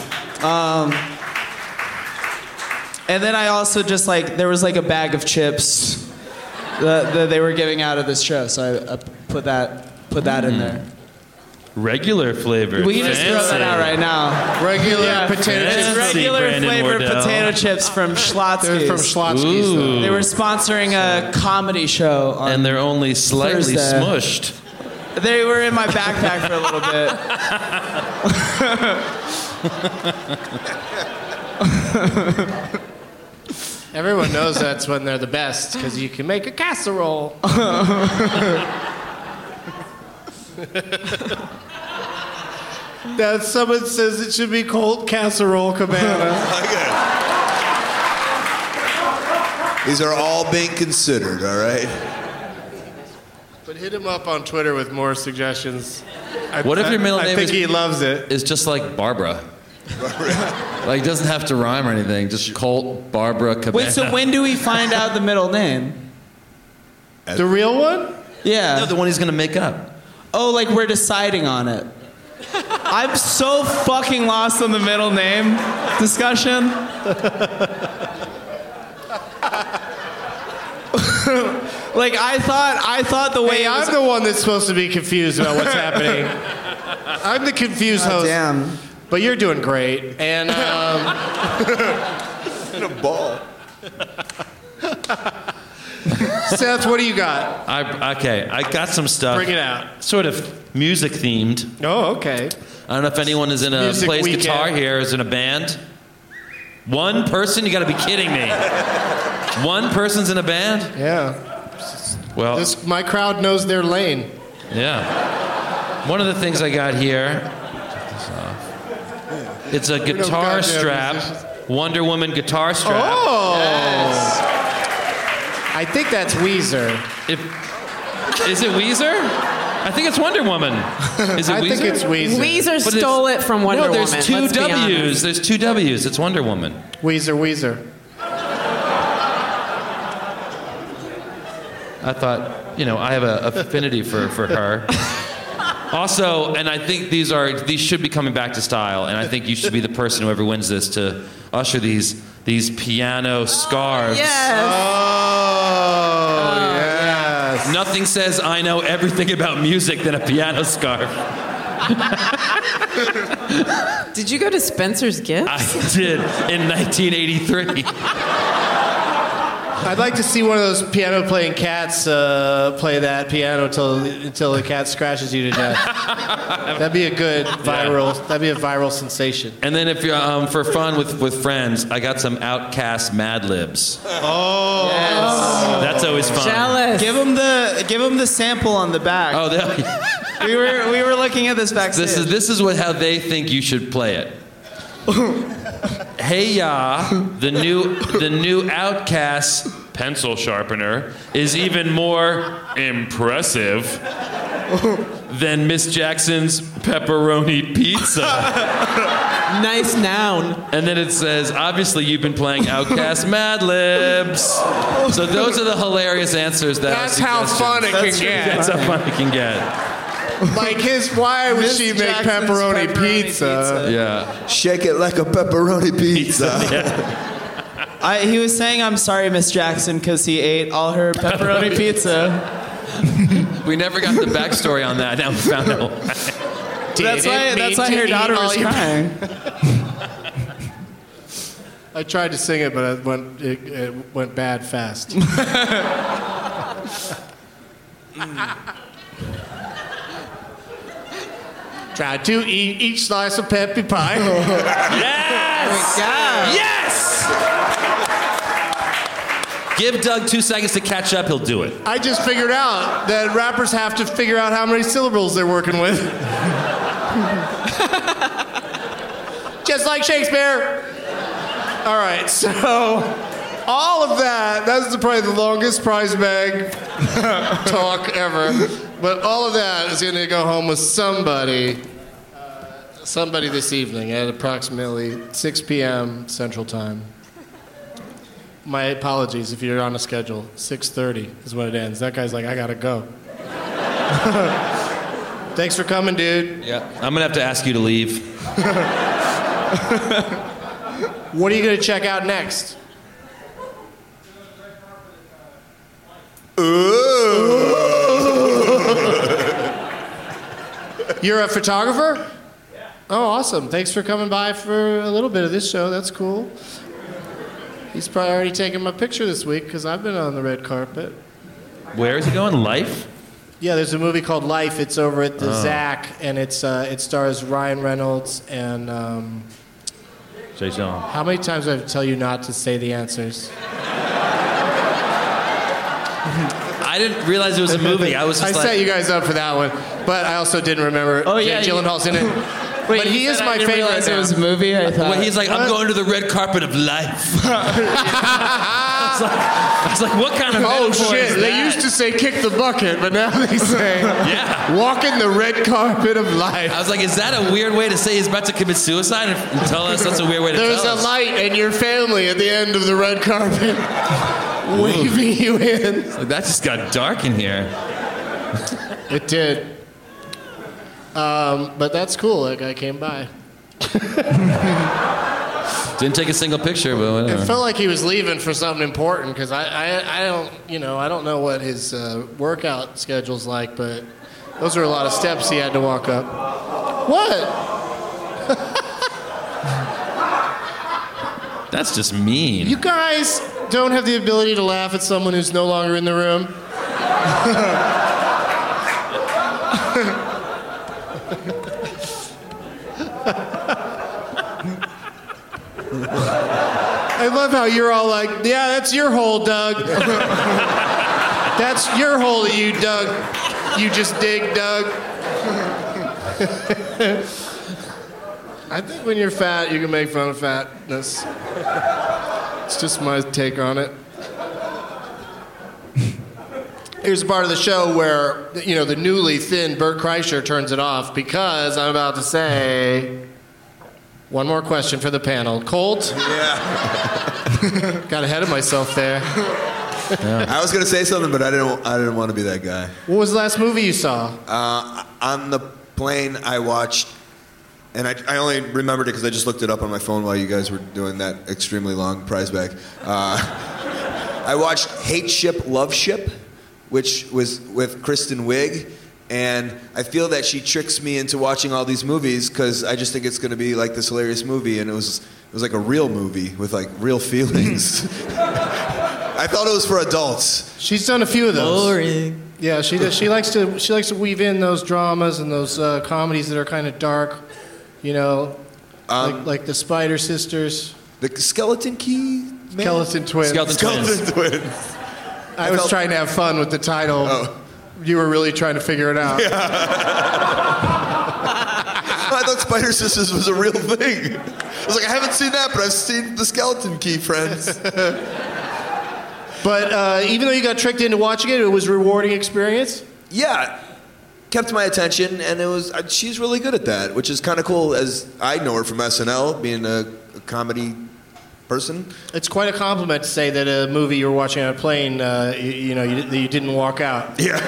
H: And then I also just there was like a bag of chips that they were giving out at this show, so I put that in there.
G: Regular flavor.
H: We can just throw that out right now.
F: Regular potato
H: It's
F: chips.
H: regular
G: Brandon
H: flavored
G: Wardell.
H: potato chips from Schlotzsky's.
F: They're from Schlotzsky's. though.
H: They were sponsoring a comedy show on
G: And they're only slightly
H: Thursday.
G: smushed.
H: They were in my backpack for a little bit.
F: Everyone knows that's when they're the best because you can make a casserole. That someone says it should be called Casserole Cabana.
I: These are all being considered, all right?
F: But hit him up on Twitter with more suggestions.
G: What if your middle
F: I
G: name
F: think
G: is-
F: he loves it.
G: It's just like Barbara. Like, it doesn't have to rhyme or anything. Just Colt, Barbara, Cabana.
H: Wait, so when do we find out the middle name?
F: The real one?
H: Yeah.
G: No, the one he's going to make up.
H: Oh, like we're deciding on it. I'm so fucking lost on the middle name discussion. Like I thought the way
F: Hey,
H: it was-
F: I'm the one that's supposed to be confused about what's happening. I'm the confused host.
H: Damn.
F: But you're doing great. And
I: In a ball.
F: Seth, what do you got?
G: I got some stuff.
F: Bring it out.
G: Sort of music themed.
F: Oh, okay.
G: I don't know if anyone is in a
F: Music
G: plays
F: weekend.
G: guitar here, is in a band. One person? You got to be kidding me. One person's in a band?
F: Yeah.
G: Well,
F: My crowd knows their lane.
G: yeah. One of the things I got here. It's a guitar
F: goddamn
G: strap.
F: musicians.
G: Wonder Woman guitar strap.
F: Oh! I think that's Weezer.
G: Is it Weezer? I think it's Wonder Woman. Is it
F: I
G: Weezer?
F: think it's Weezer.
J: Weezer stole it from Wonder
G: No, there's
J: Woman.
G: two
J: let's be
G: W's.
J: honest.
G: There's two W's. It's Wonder Woman.
F: Weezer.
G: I thought, I have an affinity for her. Also, and I think these should be coming back to style, and I think you should be the person, whoever wins this, to usher these piano scarves.
J: Yes.
F: Oh, yes.
G: Nothing says I know everything about music than a piano scarf.
J: Did you go to Spencer's Gifts?
G: I did in 1983.
F: I'd like to see one of those piano-playing cats play that piano until the cat scratches you to death. That'd be a good viral. That'd be a viral sensation.
G: And then if you're for fun with friends, I got some Outcast Mad Libs.
F: Oh,
H: Yes.
G: That's always fun.
J: Jealous.
H: Give him the sample on the back.
G: Oh,
H: we were looking at this backstage.
G: this is how they think you should play it. Hey Ya, the new Outcast pencil sharpener is even more impressive than Miss Jackson's pepperoni pizza.
J: Nice noun.
G: And then it says, obviously you've been playing Outcast Mad Libs. So those are the hilarious answers that
F: that's how fun it can get.
G: That's how fun it can get.
F: Like why would she make pepperoni pizza?
G: Yeah.
I: Shake it like a pepperoni pizza.
H: He was saying, "I'm sorry, Miss Jackson," because he ate all her pepperoni pizza.
G: We never got the backstory on that. Now we found out.
H: That's why her daughter was crying.
F: I tried to sing it, but it went bad fast. Tried to eat each slice of peppy pie.
G: Yes! Yes! Give Doug 2 seconds to catch up. He'll do it.
F: I just figured out that rappers have to figure out how many syllables they're working with. Just like Shakespeare. All right, so all of that's probably the longest prize bag talk ever. But all of that is going to go home with somebody this evening at approximately 6 p.m. Central Time. My apologies if you're on a schedule. 6:30 is when it ends. That guy's like, I gotta go. Thanks for coming, dude.
G: Yeah, I'm gonna have to ask you to leave.
F: What are you gonna check out next? You're a photographer? Oh, awesome. Thanks for coming by for a little bit of this show. That's cool. He's probably already taken my picture this week because I've been on the red carpet.
G: Where is he going? Life?
F: Yeah, there's a movie called Life. It's over at the Zac, and it stars Ryan Reynolds and...
G: Jason.
F: How many times do I have to tell you not to say the answers?
G: I didn't realize it was a movie. I was just
F: I set you guys up for that one, but I also didn't remember.
H: Oh, yeah,
F: Jake Gyllenhaal's in it.
H: Wait,
F: but he is my favorite.
H: It was a movie. I thought.
G: Well, he's like, I'm going to the red carpet of life. I was like, what kind of
F: Oh
G: metaphor is
F: shit! They
G: that?
F: used to say kick the bucket, but now they say walking the red carpet of life.
G: I was like, is that a weird way to say he's about to commit suicide and tell us that's a weird way to
F: There's
G: tell
F: a
G: us?
F: light and your family at the end of the red carpet waving you in.
G: Like, that just got dark in here.
F: It did. But that's cool. That guy came by.
G: Didn't take a single picture, but whatever.
F: It felt like he was leaving for something important because I don't know what his workout schedule's like, but those are a lot of steps he had to walk up. What?
G: That's just mean.
F: You guys don't have the ability to laugh at someone who's no longer in the room? I love how you're all like, yeah, that's your hole, Doug. That's your hole that you dug. You just dig, Doug. I think when you're fat, you can make fun of fatness. It's just my take on it. Here's a part of the show where, the newly thin Bert Kreischer turns it off because I'm about to say one more question for the panel. Colt?
I: Yeah.
F: Got ahead of myself there.
I: Yeah. I was going to say something, but I didn't want to be that guy.
F: What was the last movie you saw?
I: On the plane, I watched, and I only remembered it because I just looked it up on my phone while you guys were doing that extremely long prize bag. I watched Hate Ship, Love Ship, which was with Kristen Wiig, and I feel that she tricks me into watching all these movies because I just think it's going to be like this hilarious movie, and it was like a real movie with like real feelings. I thought it was for adults.
F: She's done a few of those.
H: Boring.
F: Yeah, she does. She likes to weave in those dramas and those comedies that are kind of dark, like the Spider Sisters,
I: the Skeleton Key,
F: Skeleton Twins.
I: Skeleton Twins.
F: I was trying to have fun with the title.
I: Oh.
F: You were really trying to figure it out.
I: Yeah. I thought Spider Sisters was a real thing. I was like, I haven't seen that, but I've seen the Skeleton Key, friends.
F: But even though you got tricked into watching it, it was a rewarding experience?
I: Yeah. Kept my attention, and she's really good at that, which is kind of cool, as I know her from SNL, being a comedy person.
F: It's quite a compliment to say that a movie you were watching on a plane, you didn't walk out.
I: Yeah.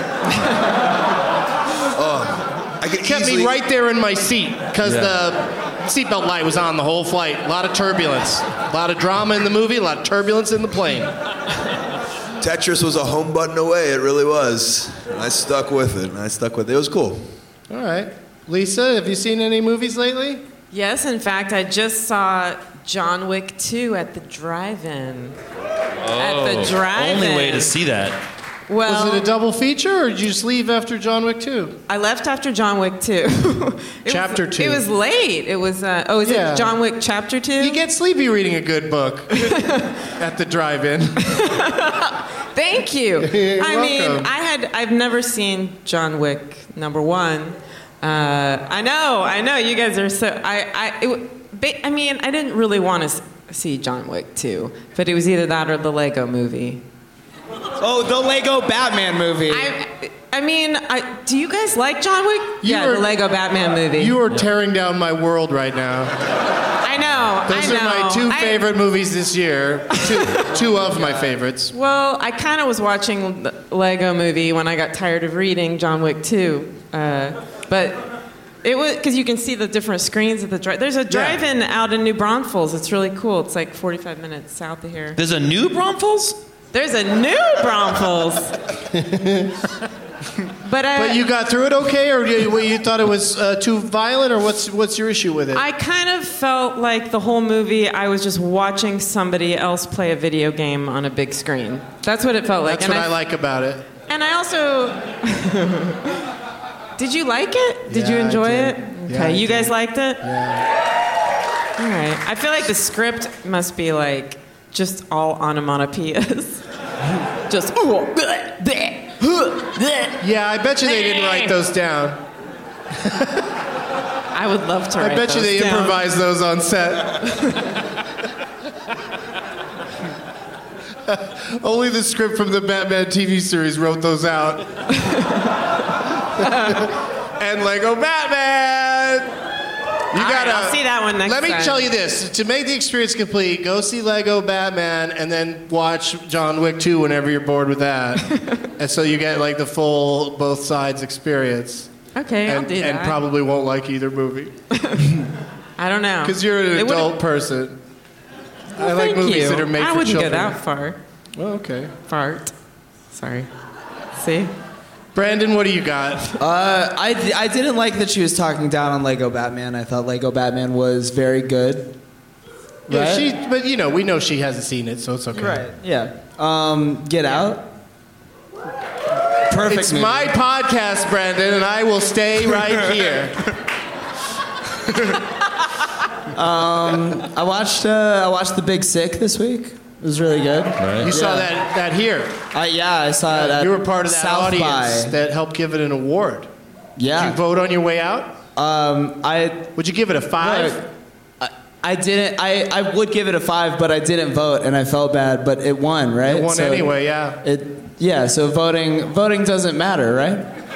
F: It kept me right there in my seat, because the seatbelt light was on the whole flight. A lot of turbulence. A lot of drama in the movie, a lot of turbulence in the plane.
I: Tetris was a home button away. It really was. And I stuck with it. It was cool.
F: All right. Lisa, have you seen any movies lately?
J: Yes, in fact, I just saw John Wick 2 at the drive-in. At the drive-in.
G: Only way to see that.
J: Well,
F: was it a double feature, or did you just leave after John Wick 2?
J: I left after John Wick 2.
F: Chapter 2.
J: It was late. It was, it John Wick Chapter 2?
F: You get sleepy reading a good book at the drive-in.
J: Thank you.
F: You're
J: I mean,
F: welcome.
J: I've never seen John Wick #1. I know. You guys are so. I didn't really want to see John Wick 2, but it was either that or the Lego Movie.
H: Oh, the Lego Batman movie.
J: Do you guys like John Wick? The Lego Batman movie.
F: You are tearing down my world right now.
J: I know.
F: Those are my two favorite movies this year. Two of my favorites.
J: Well, I kind of was watching the Lego Movie when I got tired of reading John Wick 2, but it was because you can see the different screens of the drive. There's a drive-in out in New Braunfels. It's really cool. It's like 45 minutes south of here.
G: There's a New Braunfels?
J: There's a New Braunfels. But
F: you got through it okay, or you thought it was too violent, or what's your issue with it?
J: I kind of felt like the whole movie I was just watching somebody else play a video game on a big screen. That's what it felt like.
F: That's what I like about it.
J: And I also... Did you like it? Did you enjoy it? Okay,
F: Yeah,
J: you guys liked it?
F: Yeah.
J: All right. I feel like the script must be like just all onomatopoeias. Just...
F: Yeah, I bet you they didn't write those down.
J: I would love to write
F: I bet you they
J: down.
F: improvised those on set. Only the script from the Batman TV series wrote those out. And Lego Batman!
J: I'll see that one next time.
F: Let me tell you this. To make the experience complete, go see Lego Batman and then watch John Wick 2 whenever you're bored with that. And so you get like the full both sides experience.
J: Okay, I'll do that.
F: And probably won't like either movie.
J: I don't know.
F: Because you're an adult person.
J: Well,
F: I like
J: thank
F: movies
J: you.
F: that are made
J: I
F: for
J: wouldn't
F: children.
J: go that far.
F: Well, okay.
J: Fart. Sorry. See?
F: Brandon, what do you got?
H: I didn't like that she was talking down on Lego Batman. I thought Lego Batman was very good.
F: Yeah,
H: Right?
F: but we know she hasn't seen it, so it's okay.
H: Right. Yeah. Get Out. Perfect.
F: It's
H: movie.
F: my podcast, Brandon, and I will stay right here.
H: I watched The Big Sick this week. It was really good.
G: Right.
F: You saw that here.
H: Yeah, I saw it at
F: You were part of that
H: South
F: audience
H: by.
F: that helped give it an award. Did
H: Yeah.
F: you vote on your way out?
H: I
F: Would you give it a 5?
H: I didn't. I would give it a 5, but I didn't vote, and I felt bad. But it won, right?
F: It won anyway. Yeah.
H: Yeah. So voting doesn't matter, right?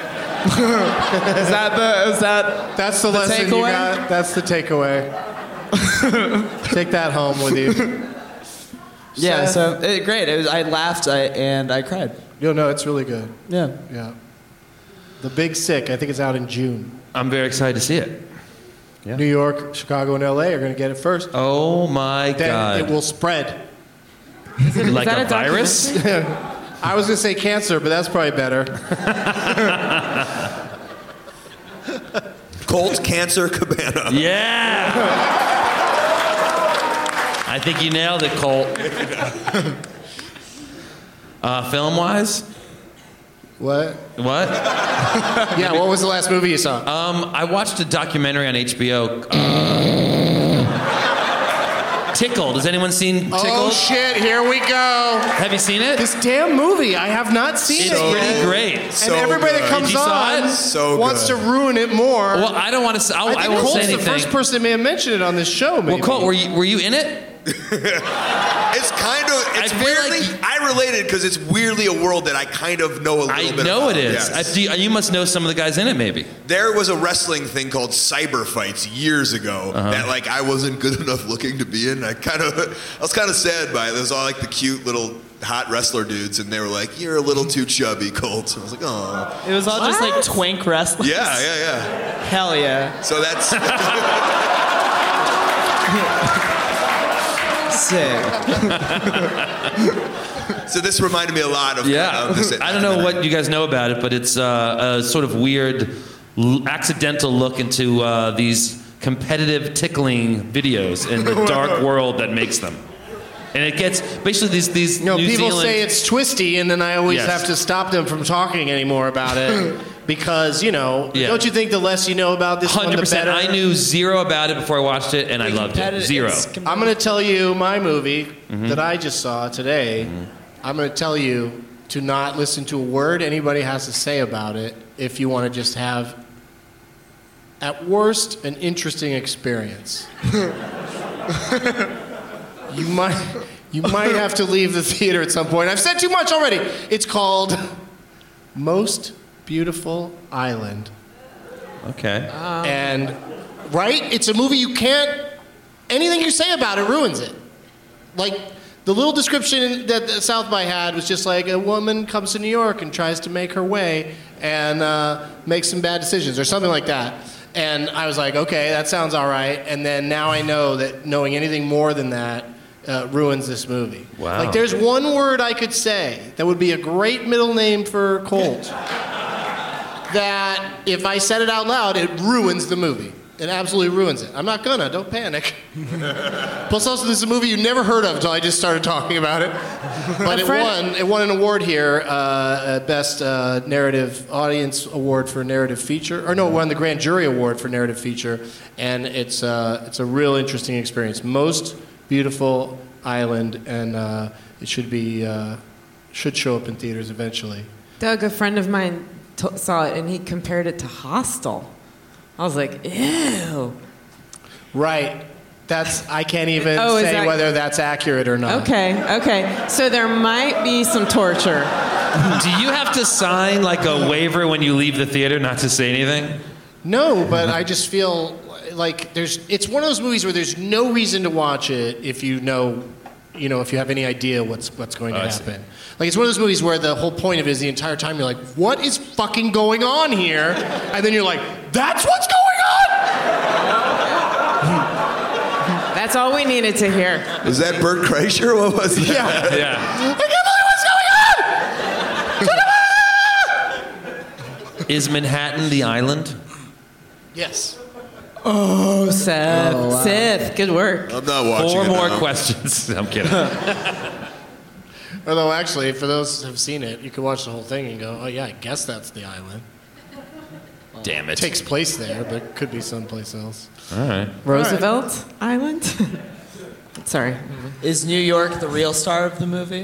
F: That's the lesson
H: takeaway?
F: you got. That's the takeaway. Take that home with you.
H: Yeah. So great. I laughed and I cried.
F: No, it's really good.
H: Yeah.
F: Yeah. The Big Sick. I think it's out in June.
G: I'm very excited to see it.
F: Yeah. New York, Chicago, and LA are going to get it first.
G: Oh my
F: then
G: God!
F: It will spread.
G: Like a virus?
F: I was going to say cancer, but that's probably better.
I: Colt Cancer Cabana.
G: Yeah. I think you nailed it, Colt. Film-wise?
F: What? Yeah, what was the last movie you saw?
G: I watched a documentary on HBO. Tickled. Has anyone seen Tickled?
F: Oh shit, here we go.
G: Have you seen it?
F: This damn movie, I have not seen
G: It's
F: it.
G: pretty great.
F: And everybody that comes on wants to ruin it more.
G: Well, I don't want to. I won't
F: Colt's
G: say anything.
F: the first person that may have mentioned it on this show. Maybe.
G: Well, Colt, were you in it?
I: It's kind of, it's weirdly, I related because it's weirdly a world that I kind of know a little bit about.
G: I know it is.
I: Yes.
G: You must know some of the guys in it, maybe.
I: There was a wrestling thing called Cyber Fights years ago that like I wasn't good enough looking to be in. I was kind of sad by it. There was all like the cute little hot wrestler dudes, and they were like, "You're a little too chubby, Colt." And I was like, "Oh."
H: It was all just like twink wrestlers.
I: Yeah.
H: Hell yeah.
I: So that's.
H: Sick.
I: So this reminded me a lot of. This
G: I don't know what you guys know about it, but it's a sort of weird, accidental look into these competitive tickling videos in the dark world that makes them. And it gets basically these New
F: people
G: Zealand...
F: say it's twisty, and then I always
G: Yes.
F: have to stop them from talking anymore about it because don't you think the less you know about this one, the
G: 100%.
F: better?
G: I knew zero about it before I watched it, and I loved it. Zero.
F: I'm going to tell you my movie that I just saw today. I'm going to tell you to not listen to a word anybody has to say about it if you want to just have, at worst, an interesting experience. You might have to leave the theater at some point. I've said too much already. It's called Most Beautiful Island.
G: Okay.
F: And, right? It's a movie you can't... Anything you say about it ruins it. Like, the little description that South by had was just like a woman comes to New York and tries to make her way and makes some bad decisions or something like that. And I was like, okay, that sounds all right. And then now I know that knowing anything more than that ruins this movie.
G: Wow.
F: Like, there's one word I could say that would be a great middle name for Colt that if I said it out loud, it ruins the movie. It absolutely ruins it. I'm not gonna. Don't panic. Plus, also, this is a movie you never heard of until I just started talking about it. But it won an award here, Best Narrative Audience Award for Narrative Feature. Or no, it won the Grand Jury Award for Narrative Feature. And it's a real interesting experience. Most Beautiful Island, and it should show up in theaters eventually.
J: Doug, a friend of mine saw it, and he compared it to Hostel. I was like, ew.
F: Right. I can't even
J: Oh,
F: say whether that's accurate or not.
J: Okay. So there might be some torture.
G: Do you have to sign like a waiver when you leave the theater not to say anything?
F: No, but I just feel like it's one of those movies where there's no reason to watch it if you know, if you have any idea what's going to happen. Like, it's one of those movies where the whole point of it is the entire time you're like, what is fucking going on here? And then you're like, that's what's going on?
J: That's all we needed to hear.
I: Is that Bert Kreischer? What was that?
G: Yeah.
F: I can't believe what's going on!
G: Is Manhattan the island?
F: Yes.
J: Oh, Seth.
H: Oh, wow.
J: Seth, good work.
I: I'm not watching
G: 4
I: it
G: more
I: now.
G: questions. I'm kidding.
F: Although, actually, for those who have seen it, you can watch the whole thing and go, oh, yeah, I guess that's the island.
G: Damn it.
F: It takes place there, but it could be someplace else.
G: All right.
J: Roosevelt Island? Sorry.
H: Is New York the real star of the movie?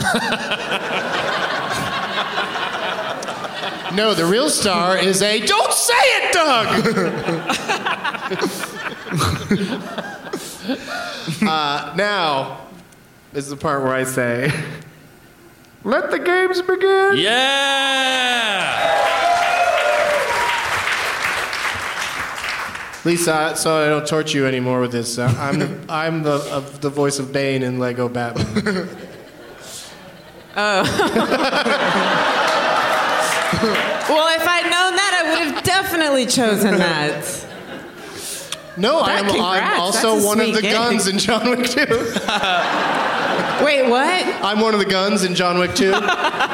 F: No, the real star is a... Don't say it, Doug! Now is the part where I say, let the games begin.
G: Yeah!
F: Lisa, so I don't torture you anymore with this. I'm the voice of Bane in Lego Batman.
J: Oh. Well, if I'd known that, I would have definitely chosen that.
F: No, I'm also
J: That's a
F: one of
J: sweet
F: the
J: gig.
F: guns in John Wick 2.
J: Wait, what?
F: I'm one of the guns in John Wick 2.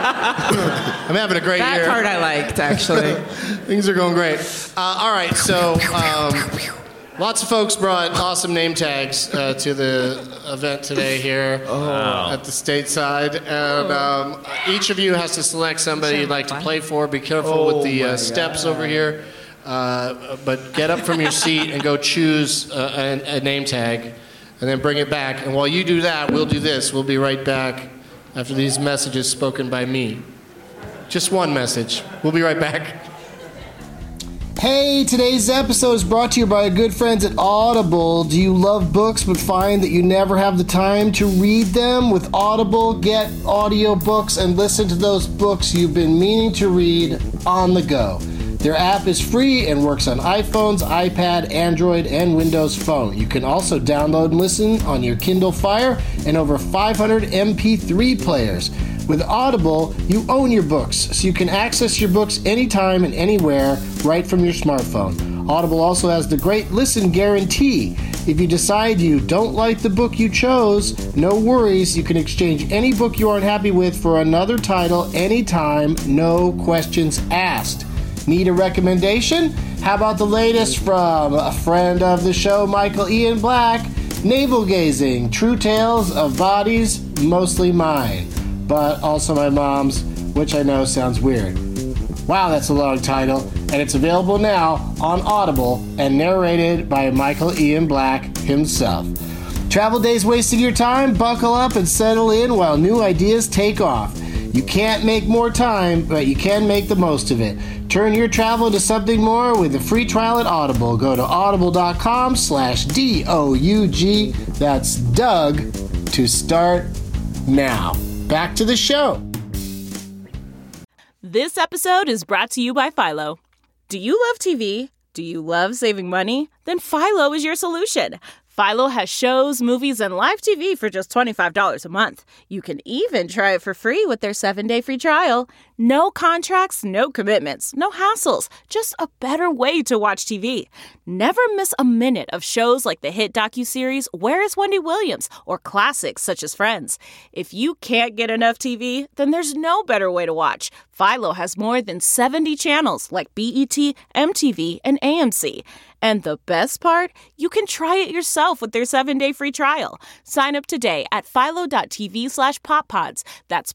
F: I'm having a great
J: That
F: year.
J: part I liked, actually.
F: Things are going great. All right, so lots of folks brought awesome name tags to the event today here at the stateside. And each of you has to select somebody you'd like to play for. Be careful with the steps over here. But get up from your seat and go choose a name tag. And then bring it back. And while you do that, we'll do this. We'll be right back after these messages spoken by me. Just one message. We'll be right back.
K: Hey, today's episode is brought to you by our good friends at Audible. Do you love books but find that you never have the time to read them? With Audible, get audiobooks and listen to those books you've been meaning to read on the go. Their app is free and works on iPhones, iPad, Android, and Windows Phone. You can also download and listen on your Kindle Fire and over 500 MP3 players. With Audible, you own your books, so you can access your books anytime and anywhere right from your smartphone. Audible also has the great listen guarantee. If you decide you don't like the book you chose, no worries. You can exchange any book you aren't happy with for another title anytime, no questions asked. Need a recommendation? How about the latest from a friend of the show, Michael Ian Black? Navel Gazing, True Tales of Bodies, Mostly Mine, but also my mom's, which I know sounds weird. Wow, that's a long title, and it's available now on Audible and narrated by Michael Ian Black himself. Travel days wasting your time? Buckle up and settle in while new ideas take off. You can't make more time, but you can make the most of it. Turn your travel into something more with a free trial at Audible. Go to audible.com/DOUG. That's Doug to start now. Back to the show.
L: This episode is brought to you by Philo. Do you love TV? Do you love saving money? Then Philo is your solution. Philo has shows, movies, and live TV for just $25 a month. You can even try it for free with their 7-day free trial. No contracts, no commitments, no hassles. Just a better way to watch TV. Never miss a minute of shows like the hit docuseries Where is Wendy Williams? Or classics such as Friends. If you can't get enough TV, then there's no better way to watch. Philo has more than 70 channels like BET, MTV, and AMC. And the best part? You can try it yourself with their 7-day free trial. Sign up today at philo.tv/poppods. That's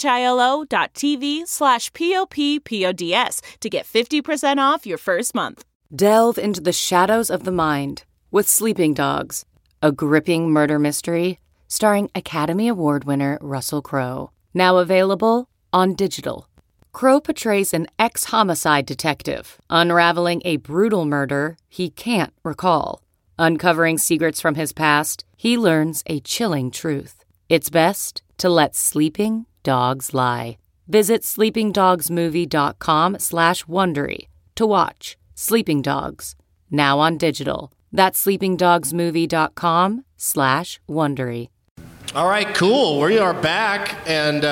L: philo.tv/POPPODS to get 50% off your first month.
C: Delve into the shadows of the mind with Sleeping Dogs, a gripping murder mystery starring Academy Award winner Russell Crowe. Now available on digital. Crowe portrays an ex-homicide detective, unraveling a brutal murder he can't recall. Uncovering secrets from his past, he learns a chilling truth. It's best to let sleeping dogs lie. Visit sleepingdogsmovie.com/Wondery to watch Sleeping Dogs, now on digital. That's sleepingdogsmovie.com/Wondery.
F: All right, cool. We are back, and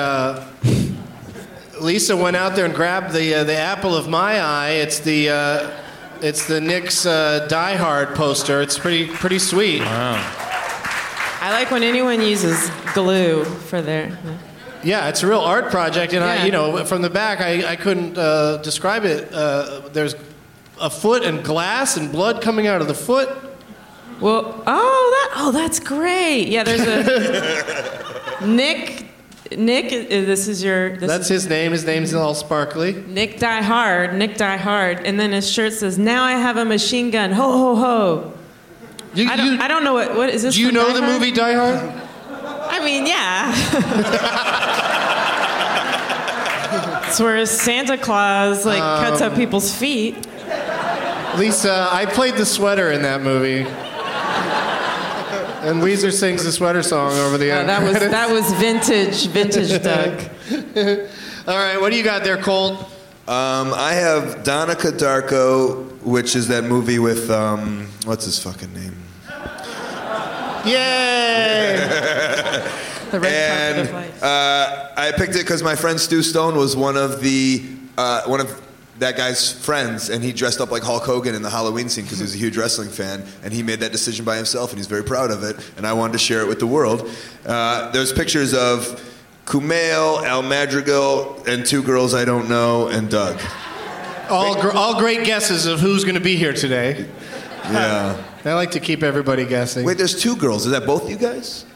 F: Lisa went out there and grabbed the apple of my eye. It's the Knicks Die Hard poster. It's pretty sweet.
G: Wow.
J: I like when anyone uses glue for their...
F: Yeah, it's a real art project, and
J: Yeah.
F: from the back, I couldn't describe it. There's a foot and glass and blood coming out of the foot.
J: Well, that's great. Yeah, there's a... Nick, this is your...
F: That's his name. His name's all sparkly.
J: Nick Die Hard. And then his shirt says, "Now I have a machine gun. Ho, ho, ho." I don't know what is this.
F: Do you
J: from
F: know
J: Die
F: the
J: Hard?
F: movie Die Hard?
J: I mean, yeah. It's where Santa Claus cuts up people's feet.
F: Lisa, I played the sweater in that movie. And Weezer sings the sweater song over the end.
J: That was vintage Doug.
F: All right, what do you got there, Colt?
I: I have Donica Darko, which is that movie with what's his fucking name?
F: Yay!
I: And I picked it because my friend Stu Stone was one of that guy's friends, and he dressed up like Hulk Hogan in the Halloween scene because he was a huge wrestling fan, and he made that decision by himself, and he's very proud of it, and I wanted to share it with the world. There's pictures of Kumail, Al Madrigal, and two girls I don't know, and Doug.
F: All great guesses of who's going to be here today.
I: Yeah.
F: I like to keep everybody guessing.
I: Wait, there's two girls. Is that both you guys?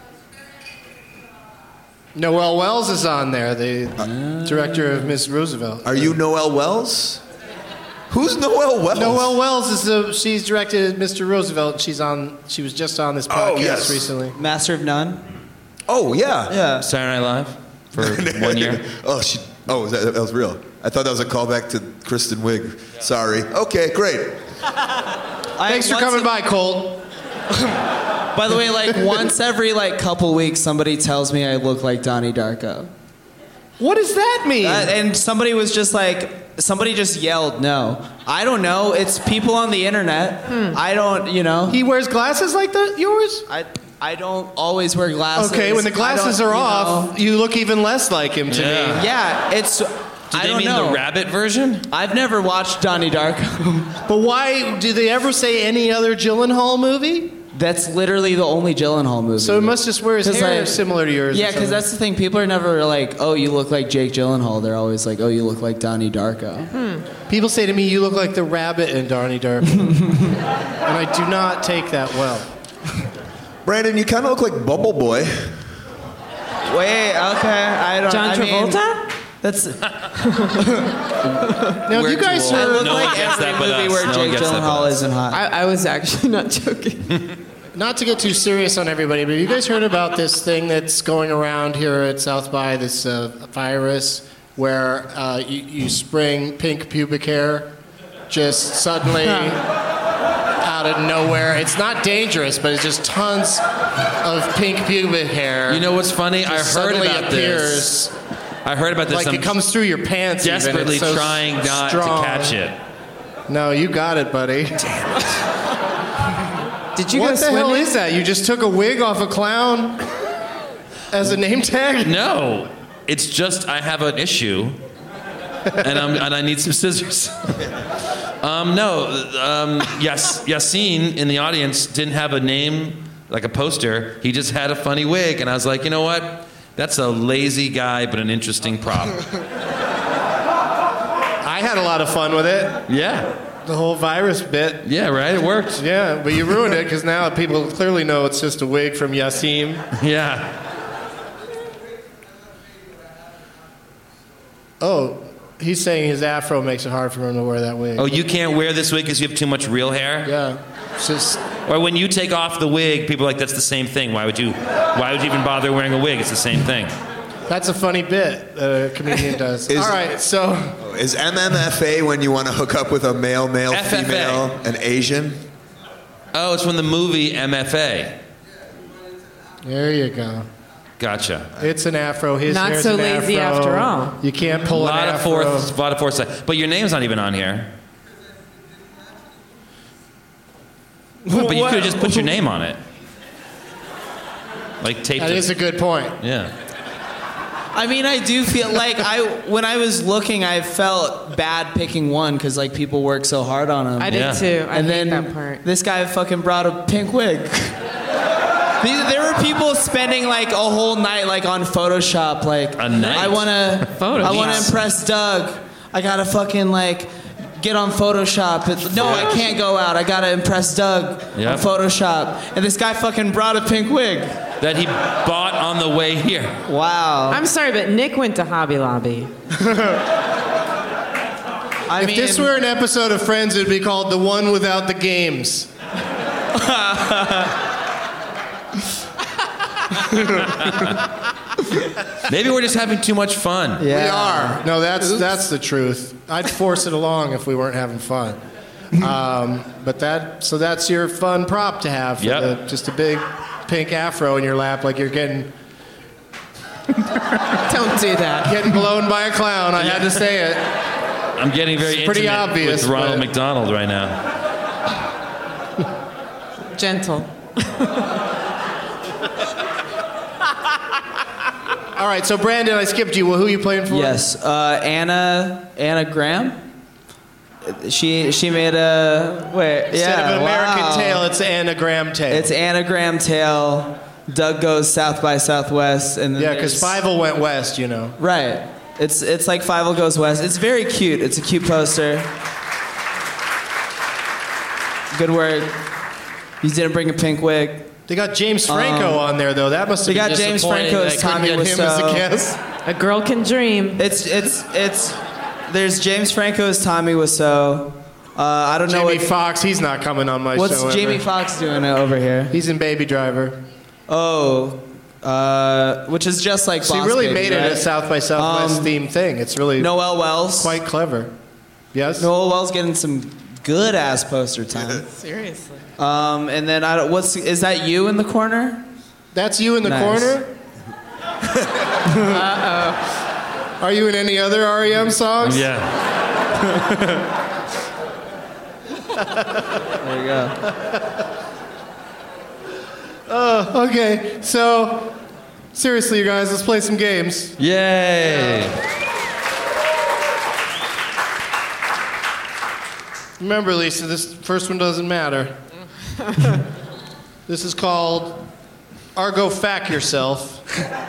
F: Noelle Wells is on there, the director of Miss Roosevelt.
I: Are you Noelle Wells? Who's Noelle Wells?
F: Noelle Wells she's directed Mr. Roosevelt. She was just on this podcast recently.
H: Master of None.
I: Oh yeah.
H: Yeah.
G: Saturday Night Live for 1 year.
I: That was real. I thought that was a callback to Kristen Wiig. Yeah. Sorry. Okay, great.
F: Thanks for coming by, Colt.
H: By the way, once every couple weeks, somebody tells me I look like Donnie Darko.
F: What does that mean?
H: And somebody was just somebody just yelled, no. I don't know. It's people on the internet. I don't,
F: He wears glasses like yours?
H: I don't always wear glasses.
F: Okay, when the glasses are off, you look even less like him to me.
H: Yeah, it's...
G: Did they mean the rabbit version?
H: I've never watched Donnie Darko.
F: But why? Do they ever say any other Gyllenhaal movie?
H: That's literally the only Gyllenhaal movie.
F: So he must just wear his hair similar to yours.
H: Yeah, because that's the thing. People are never like, oh, you look like Jake Gyllenhaal. They're always like, oh, you look like Donnie Darko.
F: People say to me, you look like the rabbit in Donnie Darko. And I do not take that well.
I: Brandon, you kind of look like Bubble Boy.
H: Wait, okay.
J: John Travolta?
H: That's
F: now, you guys
H: heard every movie where Jake Gyllenhaal isn't hot.
J: I was actually not joking.
F: Not to get too serious on everybody, but have you guys heard about this thing that's going around here at South by, this virus where you spring pink pubic hair just suddenly out of nowhere? It's not dangerous, but it's just tons of pink pubic hair.
G: You know what's funny? I heard about this. I heard about this.
F: Like it comes through your pants.
G: Desperately
F: even. It's so
G: trying not
F: strong.
G: to catch it.
F: No, you got it, buddy.
G: Damn it.
J: Did you
F: what
J: go
F: the hell is that? You just took a wig off a clown as a name tag?
G: No, it's just I have an issue, and I need some scissors. Yassine in the audience didn't have a name like a poster. He just had a funny wig, and I was like, you know what? That's a lazy guy, but an interesting prop.
F: I had a lot of fun with it.
G: Yeah.
F: The whole virus bit.
G: Yeah, right? It worked.
F: Yeah, but you ruined it because now people clearly know it's just a wig from Yassine.
G: Yeah.
F: Oh, he's saying his afro makes it hard for him to wear that wig.
G: Oh, you can't wear this wig because you have too much real hair?
F: Yeah. It's just...
G: Or when you take off the wig, people are like, that's the same thing. Why would you even bother wearing a wig? It's the same thing.
F: That's a funny bit a comedian does. All right, so...
I: Is MMFA when you want to hook up with a male,
G: FFA.
I: female, an Asian?
G: Oh, it's from the movie MFA.
F: There you go.
G: Gotcha.
F: It's an afro. His
J: not
F: hair's
J: so
F: an
J: lazy
F: afro.
J: after all.
F: You can't pull an afro.
G: A lot of foresight. But your name's not even on here. But you could have just put your name on it. Like taped it.
F: That is a good point.
G: Yeah.
H: I mean, I do feel like when I was looking, I felt bad picking one because people work so hard on them.
J: I did too. I hate that part.
H: This guy fucking brought a pink wig. There were people spending a whole night on Photoshop.
G: A night?
H: I wanna impress Doug. I gotta fucking get on Photoshop. I can't go out. I gotta impress Doug on Photoshop. And this guy fucking brought a pink wig
G: that he bought on the way here.
H: Wow.
J: I'm sorry, but Nick went to Hobby Lobby.
F: If this were an episode of Friends, it'd be called The One Without the Games.
G: Maybe we're just having too much fun.
F: Yeah. We are. No, that's the truth. I'd force it along if we weren't having fun. But that's your fun prop to have. For just a big pink afro in your lap like you're getting...
J: Don't do that.
F: Getting blown by a clown. I had to say it.
G: I'm getting very
F: It's pretty
G: intimate
F: obvious,
G: with Ronald
F: but-
G: McDonald right now.
J: Gentle.
F: All right, so Brandon, I skipped you. Well, who are you playing for?
H: Yes, Anna Graham. She made a
F: Instead of an American Tail, it's Anagram Tail.
H: It's Anagram Tail. Doug goes South by Southwest, and then
F: Yeah, because Fievel went west, you know.
H: Right. It's like Fievel Goes West. It's very cute. It's a cute poster. Good work. You didn't bring a pink wig.
F: They got James Franco on there, though. That must have
H: They
F: been
H: got James
F: disappointing
H: Franco
F: that
H: as
F: I couldn't
H: Tommy
F: get him as a
H: Wiseau.
F: guest.
J: A girl can dream.
H: There's James Franco as Tommy Wiseau. I don't know
F: Jamie
H: what
F: Foxx, he's not coming on my show.
H: what's Jamie
F: ever.
H: Foxx doing over here.
F: He's in Baby Driver.
H: Oh, which is just like
F: So he
H: Boss
F: really
H: Baby,
F: made it
H: right?
F: a South by Southwest themed thing. It's really
H: Noel Wells.
F: quite clever. Yes?
H: Noel Wells getting some good ass poster time.
J: Seriously.
H: And then is that you in the corner?
F: That's you in the
H: Nice.
F: corner?
J: Uh-oh.
F: Are you in any other REM songs?
G: Yeah.
H: There you go.
F: Oh, okay. So, seriously, you guys, let's play some games.
G: Yay!
F: Remember, Lisa, this first one doesn't matter. This is called Argo Fact Yourself.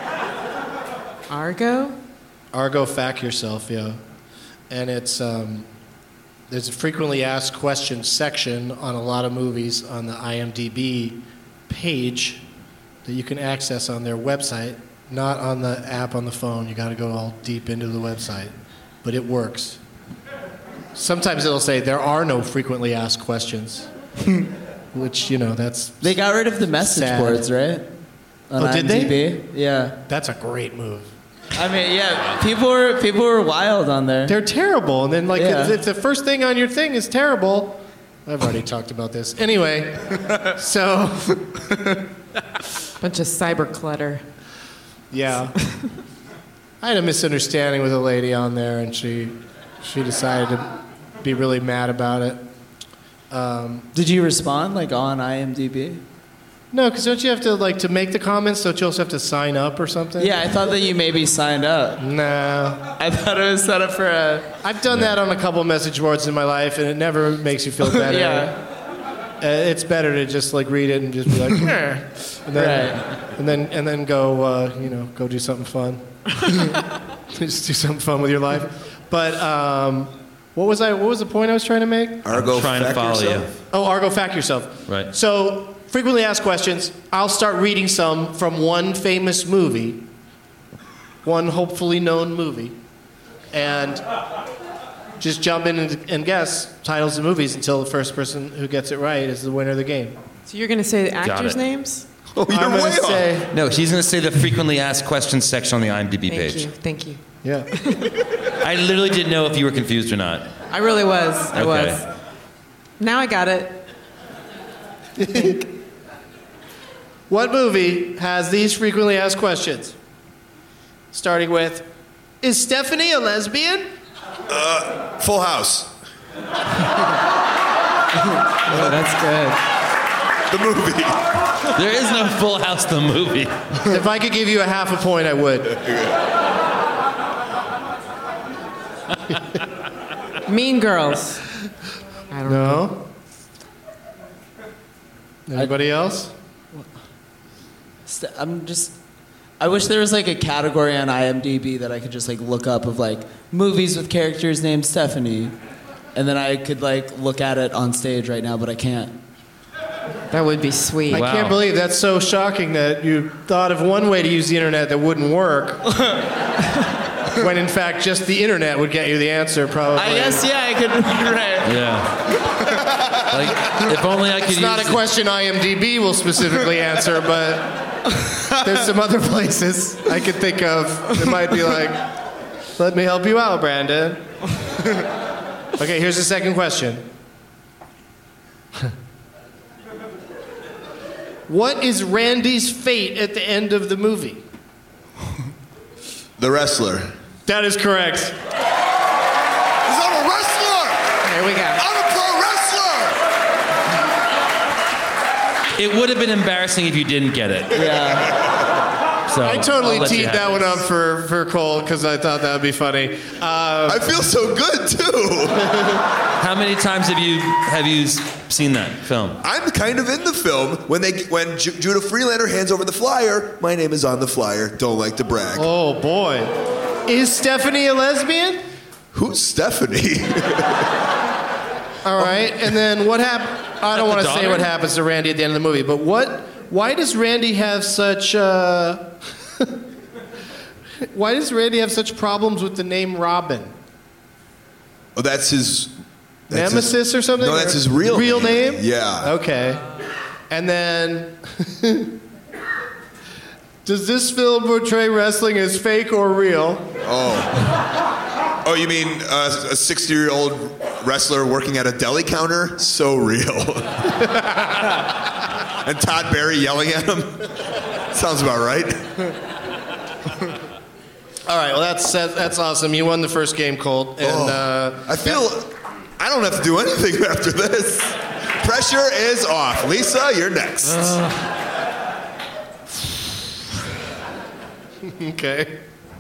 J: Argo?
F: Argo Fact Yourself, yeah. And it's there's a frequently asked questions section on a lot of movies on the IMDb page that you can access on their website, not on the app on the phone. You got to go all deep into the website, but it works. Sometimes it'll say there are no frequently asked questions, which, you know, that's
H: They got rid of the message
F: sad.
H: boards, right? On
F: Oh, did they?
H: IMDb. Yeah.
F: That's a great move.
H: I mean, yeah. People were wild on there.
F: They're terrible, and then like
H: Yeah.
F: if the first thing on your thing is terrible, I've already talked about this. Anyway, so
J: Bunch of cyber clutter.
F: yeah, I had a misunderstanding with a lady on there, and she decided to be really mad about it.
H: Did you respond like on IMDb?
F: No, because don't you have to like to make the comments? Don't you also have to sign up or something?
H: Yeah, I thought that you maybe signed up.
F: No.
H: I thought it was set up for a.
F: I've done that on a couple message boards in my life, and it never makes you feel better.
H: Yeah.
F: It's better to just like read it and just be like, "Eh," and then,
H: Right.
F: and then go, go do something fun. Just do something fun with your life. But what was the point I was trying to make?
I: Argo
G: Trying to
I: Fact
G: follow
I: Yourself.
G: you.
F: Oh, Argo Fact Yourself.
G: Right.
F: So frequently asked questions. I'll start reading some from one famous movie, one hopefully known movie, and just jump in and guess titles of movies until the first person who gets it right is the winner of the game.
J: So you're going to say the
G: Got
J: actors'
G: it.
J: names?
I: Oh, you're
F: I'm
I: way
F: gonna
I: off.
F: say,
G: No, he's going to say the frequently asked questions section on the IMDb
J: Thank
G: page.
J: you. Thank you.
F: yeah.
G: I literally didn't know if you were confused or not.
J: I really was. I
G: Okay.
J: was. Now I got it.
F: What movie has these frequently asked questions? Starting with, is Stephanie a lesbian?
I: Full House.
H: Oh, that's good.
I: The movie.
G: There is no Full House the movie.
F: If I could give you a half a point, I would.
J: Mean Girls. I don't know.
F: No? Anybody else?
H: I wish there was like a category on IMDb that I could just like look up of like movies with characters named Stephanie, and then I could like look at it on stage right now, but I can't.
J: That would be sweet.
F: I can't believe that's so shocking that you thought of one way to use the internet that wouldn't work. When in fact just the internet would get you the answer, probably.
H: I guess yeah, I could. Right.
G: Yeah. Like, if only I could
F: It's
G: use
F: not a question IMDb will specifically answer, but there's some other places I could think of that might be like, let me help you out, Brandon. Okay, here's the second question. What is Randy's fate at the end of the movie?
I: The wrestler.
F: That is correct.
I: I'm a wrestler!
J: There we go.
I: I'm a pro wrestler!
G: It would have been embarrassing if you didn't get it.
H: Yeah.
G: So
F: I totally
G: I'll let you
F: teed
G: have
F: that
G: it.
F: one up for Cole because I thought that would be funny.
I: I feel so good, too.
G: How many times have you seen that film?
I: I'm kind of in the film. When Judah Freelander hands over the flyer, my name is on the flyer. Don't like to brag.
F: Oh, boy. Is Stephanie a lesbian?
I: Who's Stephanie?
F: All right, and then what happened? I don't want to say what happens to Randy at the end of the movie, but why does Randy have such why does Randy have such problems with the name Robin?
I: Oh, that's his
F: Nemesis or something?
I: No, that's his real
F: name.
I: Yeah.
F: Okay. And then does this film portray wrestling as fake or real?
I: Oh, you mean a 60-year-old wrestler working at a deli counter? So real. And Todd Barry yelling at him? Sounds about right.
F: All right, well, that's awesome. You won the first game, Colt. And
I: I feel I don't have to do anything after this. Pressure is off. Lisa, you're next.
F: Okay.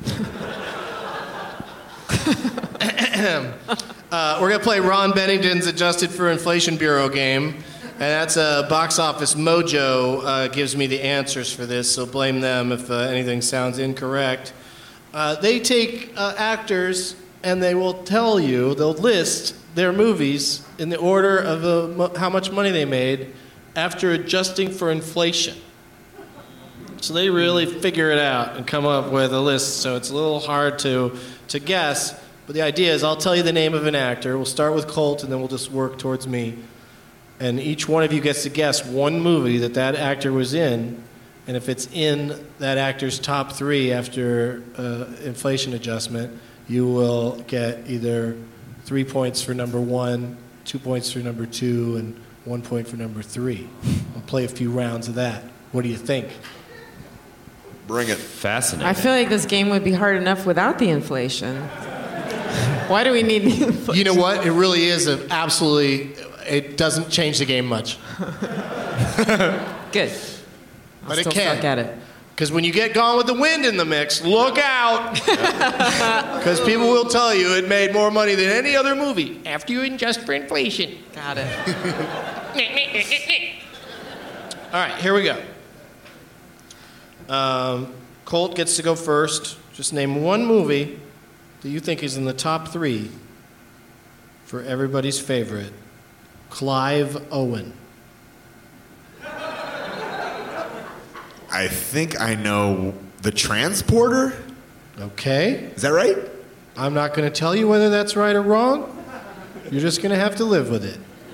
F: We're going to play Ron Bennington's Adjusted for Inflation Bureau game. And that's a Box Office Mojo gives me the answers for this, so blame them if anything sounds incorrect. They take actors and they will tell you, they'll list their movies in the order of how much money they made after adjusting for inflation. So they really figure it out and come up with a list, so it's a little hard to guess. But the idea is I'll tell you the name of an actor. We'll start with Colt, and then we'll just work towards me. And each one of you gets to guess one movie that actor was in, and if it's in that actor's top 3 after inflation adjustment, you will get either 3 points for number 1, 2 points for number 2, and 1 point for number 3. We'll play a few rounds of that. What do you think?
I: Bring it.
G: Fascinating.
J: I feel like this game would be hard enough without the inflation. Why do we need the inflation?
F: You know what? It really is it doesn't change the game much.
J: Good.
F: But it
J: still
F: can.
J: suck at it.
F: Because when you get Gone with the Wind in the mix, look out. Because people will tell you it made more money than any other movie after you adjust for inflation.
J: Got it.
F: All right, here we go. Colt gets to go first. Just name one movie that you think is in the top 3 for everybody's favorite, Clive Owen.
I: I think I know The Transporter.
F: Okay.
I: Is that right?
F: I'm not going to tell you whether that's right or wrong. You're just going to have to live with it.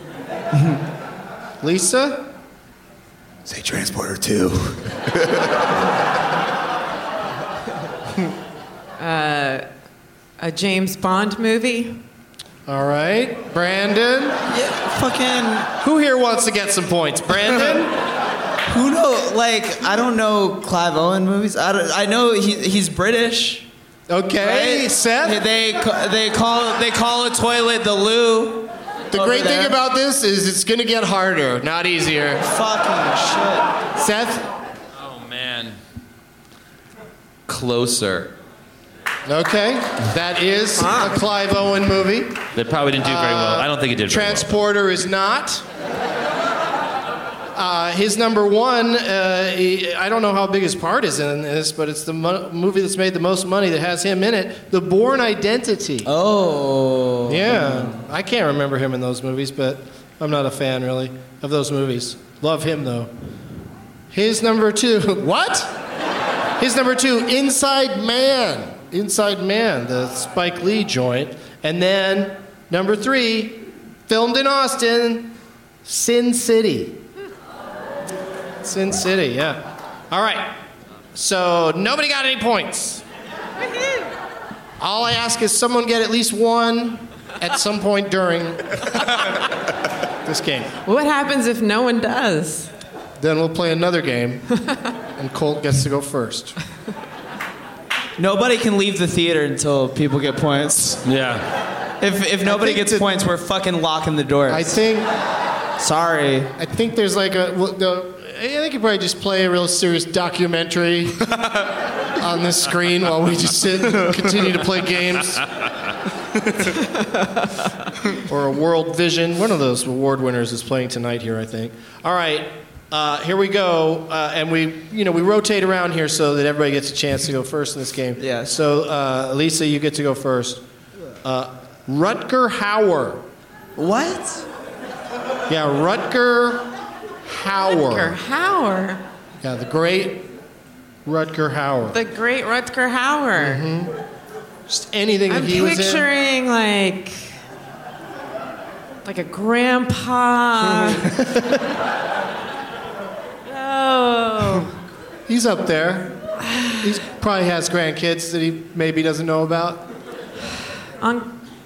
F: Lisa?
I: Say Transporter 2.
J: A James Bond movie?
F: All right. Brandon?
H: Yeah, fucking.
F: Who here wants to get some points? Brandon?
H: Who knows? Like, I don't know Clive Owen movies. I know he's British.
F: Okay,
H: right?
F: Seth?
H: They call a toilet the loo.
F: The great thing about this is it's going to get harder, not easier.
H: Fucking shit.
F: Seth?
G: Oh, man. Closer.
F: Okay, that is a Clive Owen movie.
G: They probably didn't do very well. I don't think it did very well.
F: Transporter is not. His number 1, I don't know how big his part is in this, but it's the movie that's made the most money that has him in it, The Bourne Identity.
H: Oh.
F: Yeah, I can't remember him in those movies, but I'm not a fan, really, of those movies. Love him, though. His number 2, what? His number 2, Inside Man. Inside Man, the Spike Lee joint. And then, number 3, filmed in Austin, Sin City. Sin City, yeah. All right. So, nobody got any points. All I ask is someone get at least one at some point during this game.
J: What happens if no one does?
F: Then we'll play another game, and Colt gets to go first.
H: Nobody can leave the theater until people get points.
G: Yeah.
H: If nobody gets points, we're fucking locking the doors.
F: I think.
H: Sorry.
F: I think there's like I think you probably just play a real serious documentary on this screen while we just sit and continue to play games. Or a World Vision. One of those award winners is playing tonight here, I think. All right. Here we go, and we rotate around here so that everybody gets a chance to go first in this game.
H: Yeah.
F: So, Lisa, you get to go first. Rutger Hauer.
H: What?
F: Yeah, Rutger Hauer.
J: Rutger Hauer.
F: Yeah, the great Rutger Hauer.
J: The great Rutger Hauer.
F: Mm-hmm. Just anything that he was in.
J: I'm picturing like a grandpa. Oh.
F: He's up there. He probably has grandkids that he maybe doesn't know about. All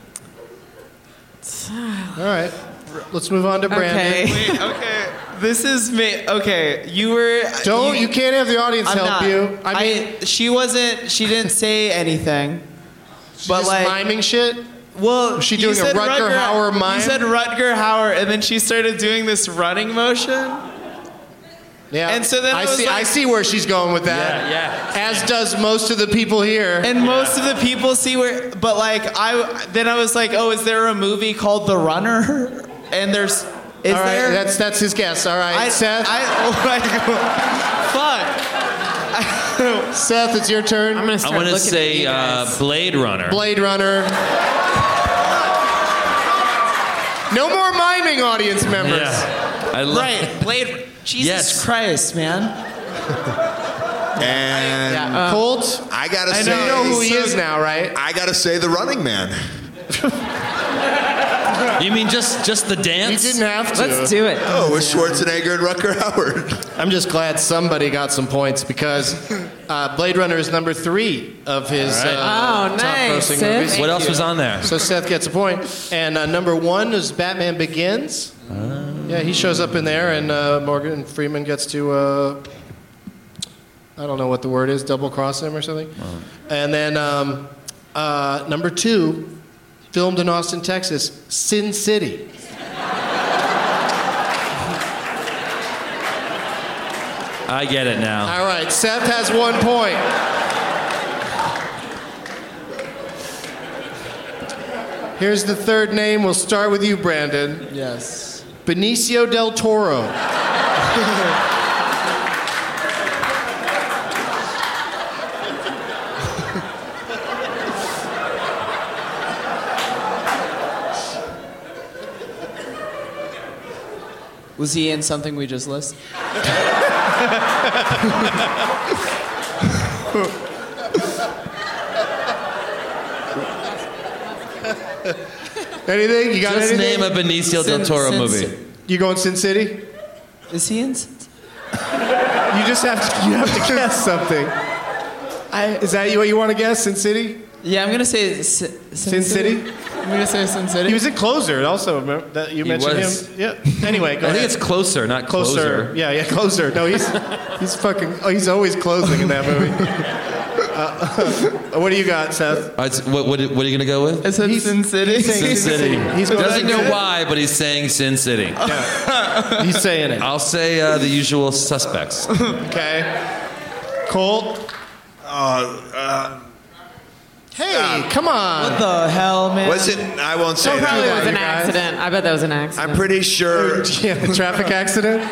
F: right. Let's move on to Brandon.
J: Okay.
H: Wait, okay. This is me. Okay, you were.
F: You can't have the audience help you. I mean,
H: she didn't say anything. But
F: just miming shit?
H: Well,
F: was she doing a Rutger Hauer mime?
H: You said Rutger Hauer, and then she started doing this running motion.
F: Yeah.
H: And so then
F: I see where she's going with that.
G: Yeah.
F: As does most of the people here.
H: And most of the people see where, but I was like, oh, is there a movie called The Runner? And there's,
F: all right, that's his guess. All right, Seth.
H: Fuck.
F: Seth, it's your turn.
J: I'm
G: gonna say Blade Runner.
F: Blade Runner. No more miming, audience members.
G: Yeah. I love
H: Blade. Jesus Christ, man.
I: And
F: Colt,
I: I gotta say,
F: you know who he is now, right?
I: I gotta say the Running Man.
G: You mean just the dance?
F: You didn't have to.
J: Let's do it.
I: Oh, with Schwarzenegger and Rutger Hauer.
F: I'm just glad somebody got some points because Blade Runner is number 3 of his top
J: nice,
F: grossing movies.
G: What else was on there?
F: So Seth gets a point. And number 1 is Batman Begins. Yeah, he shows up in there, and Morgan Freeman gets to, I don't know what the word is, double cross him or something. And then number 2, filmed in Austin, Texas, Sin City.
G: I get it now.
F: All right, Seth has 1 point. Here's the third name. We'll start with you, Brandon.
H: Yes.
F: Benicio del Toro.
H: Was he in something we just listed?
F: Anything? You got
G: Just
F: anything?
G: name a Benicio del Toro movie.
F: You going Sin City?
H: Is he in Sin City?
F: You just have to guess something. Is that what you want to guess? Sin City?
H: Yeah, I'm gonna say
F: Sin City.
H: I'm gonna say Sin City.
F: He was in Closer. Also, remember that you mentioned
G: was.
F: him. Yeah. Anyway, go
G: I
F: ahead.
G: think it's Closer, not Closer.
F: Yeah, Closer. No, he's fucking. Oh, he's always closing in that movie. What do you got, Seth?
G: What are you gonna go with?
H: I said Sin City.
G: Sin City.
F: He
G: doesn't know why, but he's saying Sin City.
F: Yeah. He's saying it.
G: I'll say The Usual Suspects.
F: Okay. Colt. Hey, come on.
H: What the hell, man?
I: Was it? I won't say
J: It probably
I: that.
J: was an accident. I bet that was an accident.
I: I'm pretty sure.
F: Yeah, traffic accident.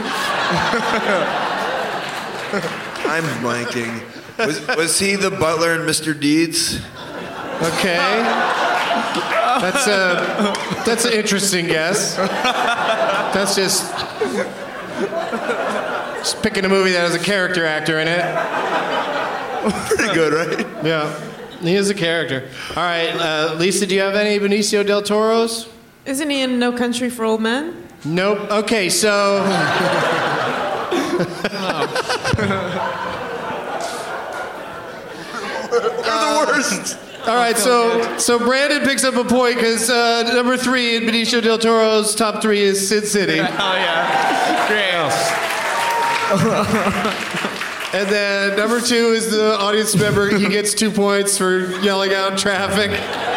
I: I'm blanking. Was he the butler in Mr. Deeds?
F: Okay. That's an interesting guess. That's just picking a movie that has a character actor in it.
I: Pretty good, right?
F: Yeah. He is a character. All right, Lisa, do you have any Benicio del Toros?
J: Isn't he in No Country for Old Men?
F: Nope. Okay, so.
I: They're the worst.
F: All right, so Brandon picks up a point because number 3 in Benicio del Toro's top 3 is Sin City.
H: Oh yeah, great.
F: And then number 2 is the audience member. He gets 2 points for yelling out traffic.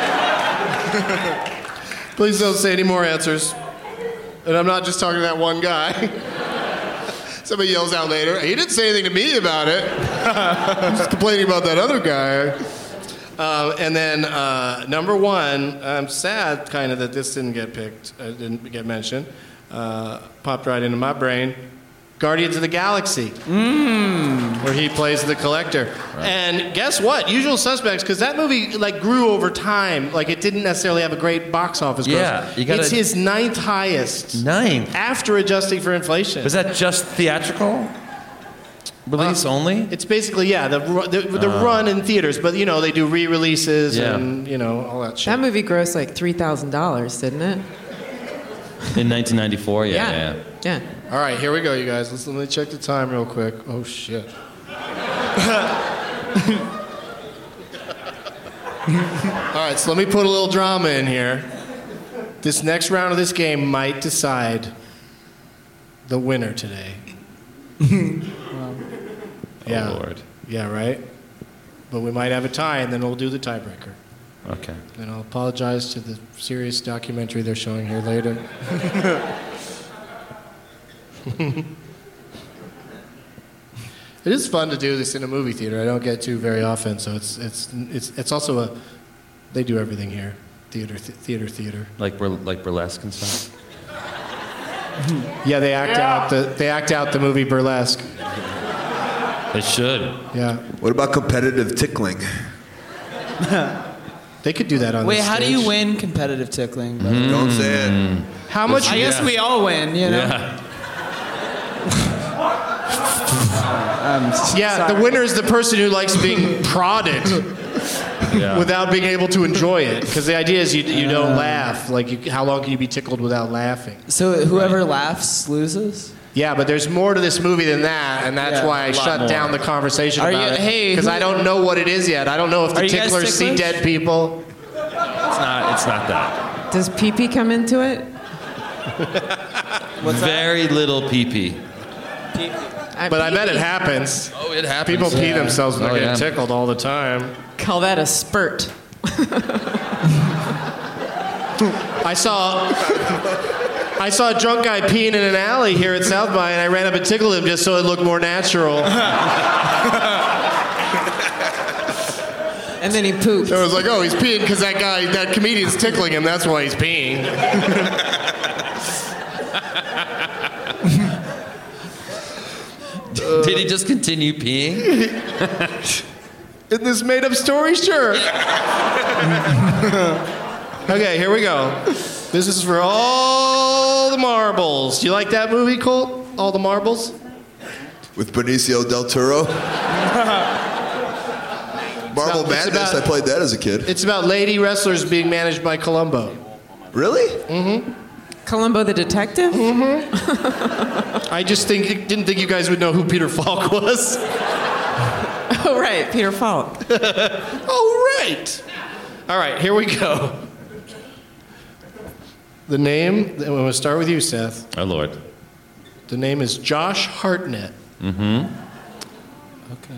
F: Please don't say any more answers. And I'm not just talking to that one guy. Somebody yells out later, he didn't say anything to me about it. I'm just complaining about that other guy. And then number 1, I'm sad kind of that this didn't get picked, didn't get mentioned. Popped right into my brain. Guardians of the Galaxy, where he plays the Collector. Right. And guess what? Usual Suspects, because that movie grew over time. Like, it didn't necessarily have a great box office growth.
G: Yeah,
F: it's his 9th highest.
G: 9th?
F: After adjusting for inflation.
G: Was that just theatrical release only?
F: It's basically, the run in theaters. But, they do re-releases and, all that shit.
M: That movie grossed like $3,000, didn't it?
G: In 1994, yeah.
F: All right, here we go, you guys. Let me check the time real quick. Oh, shit. All right, so let me put a little drama in here. This next round of this game might decide the winner today. Yeah.
G: Oh, Lord.
F: Yeah, right? But we might have a tie, and then we'll do the tiebreaker.
G: Okay.
F: And I'll apologize to the serious documentary they're showing here later. It is fun to do this in a movie theater. I don't get to very often, so it's also they do everything here, theater.
G: Like burlesque and stuff.
F: Yeah, they act out the movie Burlesque.
G: They should.
F: Yeah.
I: What about competitive tickling?
F: They could do that on.
H: Wait,
F: the
H: how do
F: stage.
H: you win competitive tickling?
I: Don't say it.
F: How much?
H: I guess we all win, you know.
F: Yeah. The winner is the person who likes being prodded without being able to enjoy it. Because the idea is you don't laugh. How long can you be tickled without laughing?
H: So whoever laughs loses?
F: Yeah, but there's more to this movie than that, and that's why I shut down the conversation about it. Because I don't know what it is yet. I don't know if the ticklers see dead people.
G: It's not that.
M: Does pee-pee come into it?
G: Very little pee-pee.
F: But I bet it happens.
G: Oh, it happens.
F: People pee themselves and they're getting tickled all the time.
M: Call that a spurt.
F: I saw a drunk guy peeing in an alley here at South by, and I ran up and tickled him just so it looked more natural.
M: And then he pooped.
F: I was like, oh, he's peeing because that comedian's tickling him. That's why he's peeing.
G: Did he just continue peeing?
F: In this made-up story? Sure. Okay, here we go. This is for all the marbles. Do you like that movie, Colt? All the Marbles?
I: With Benicio del Toro? Marble Madness, I played that as a kid.
F: It's about lady wrestlers being managed by Columbo.
I: Really?
F: Mm-hmm.
M: Columbo the detective?
F: Mm-hmm. I just didn't think you guys would know who Peter Falk was.
M: Oh, right, Peter Falk.
F: Oh, right. All right, here we go. The name, I'm going to start with you, Seth.
G: Oh, Lord.
F: The name is Josh Hartnett.
G: Mm-hmm.
H: Okay.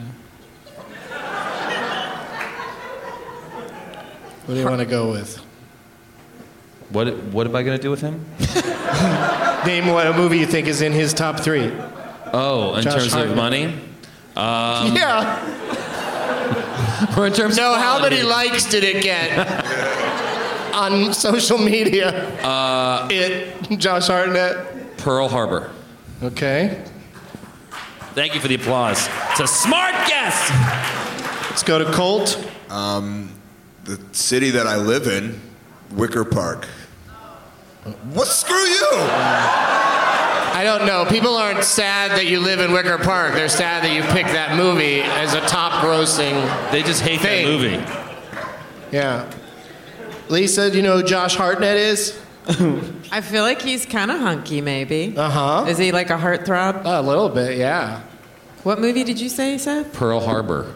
F: What do you want to go with?
G: What am I going to do with him?
F: Name what a movie you think is in his top 3.
G: Oh, in
F: Josh
G: terms
F: Hartnett.
G: of money?
F: Yeah.
G: Or in terms of quality?
F: How many likes did it get on social media? Josh Hartnett.
G: Pearl Harbor.
F: Okay.
G: Thank you for the applause. It's a smart guess.
F: Let's go to Colt.
I: The city that I live in, Wicker Park. What? Screw you!
F: I don't know. People aren't sad that you live in Wicker Park. They're sad that you picked that movie as a top-grossing
G: They just hate
F: thing.
G: that movie.
F: Yeah. Lisa, do you know who Josh Hartnett is?
M: I feel like he's kind of hunky, maybe.
F: Uh-huh.
M: Is he like a heartthrob?
F: A little bit, yeah.
M: What movie did you say, Seth?
G: Pearl Harbor.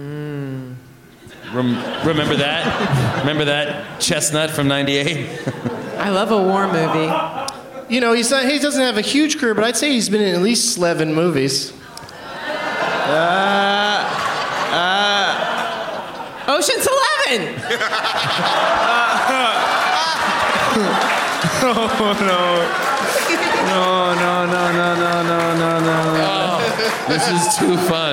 G: Remember that? Remember that chestnut from '98?
M: I love a war movie.
F: he doesn't have a huge career, but I'd say he's been in at least 11 movies.
M: Ocean's 11.
G: No. This is too fun.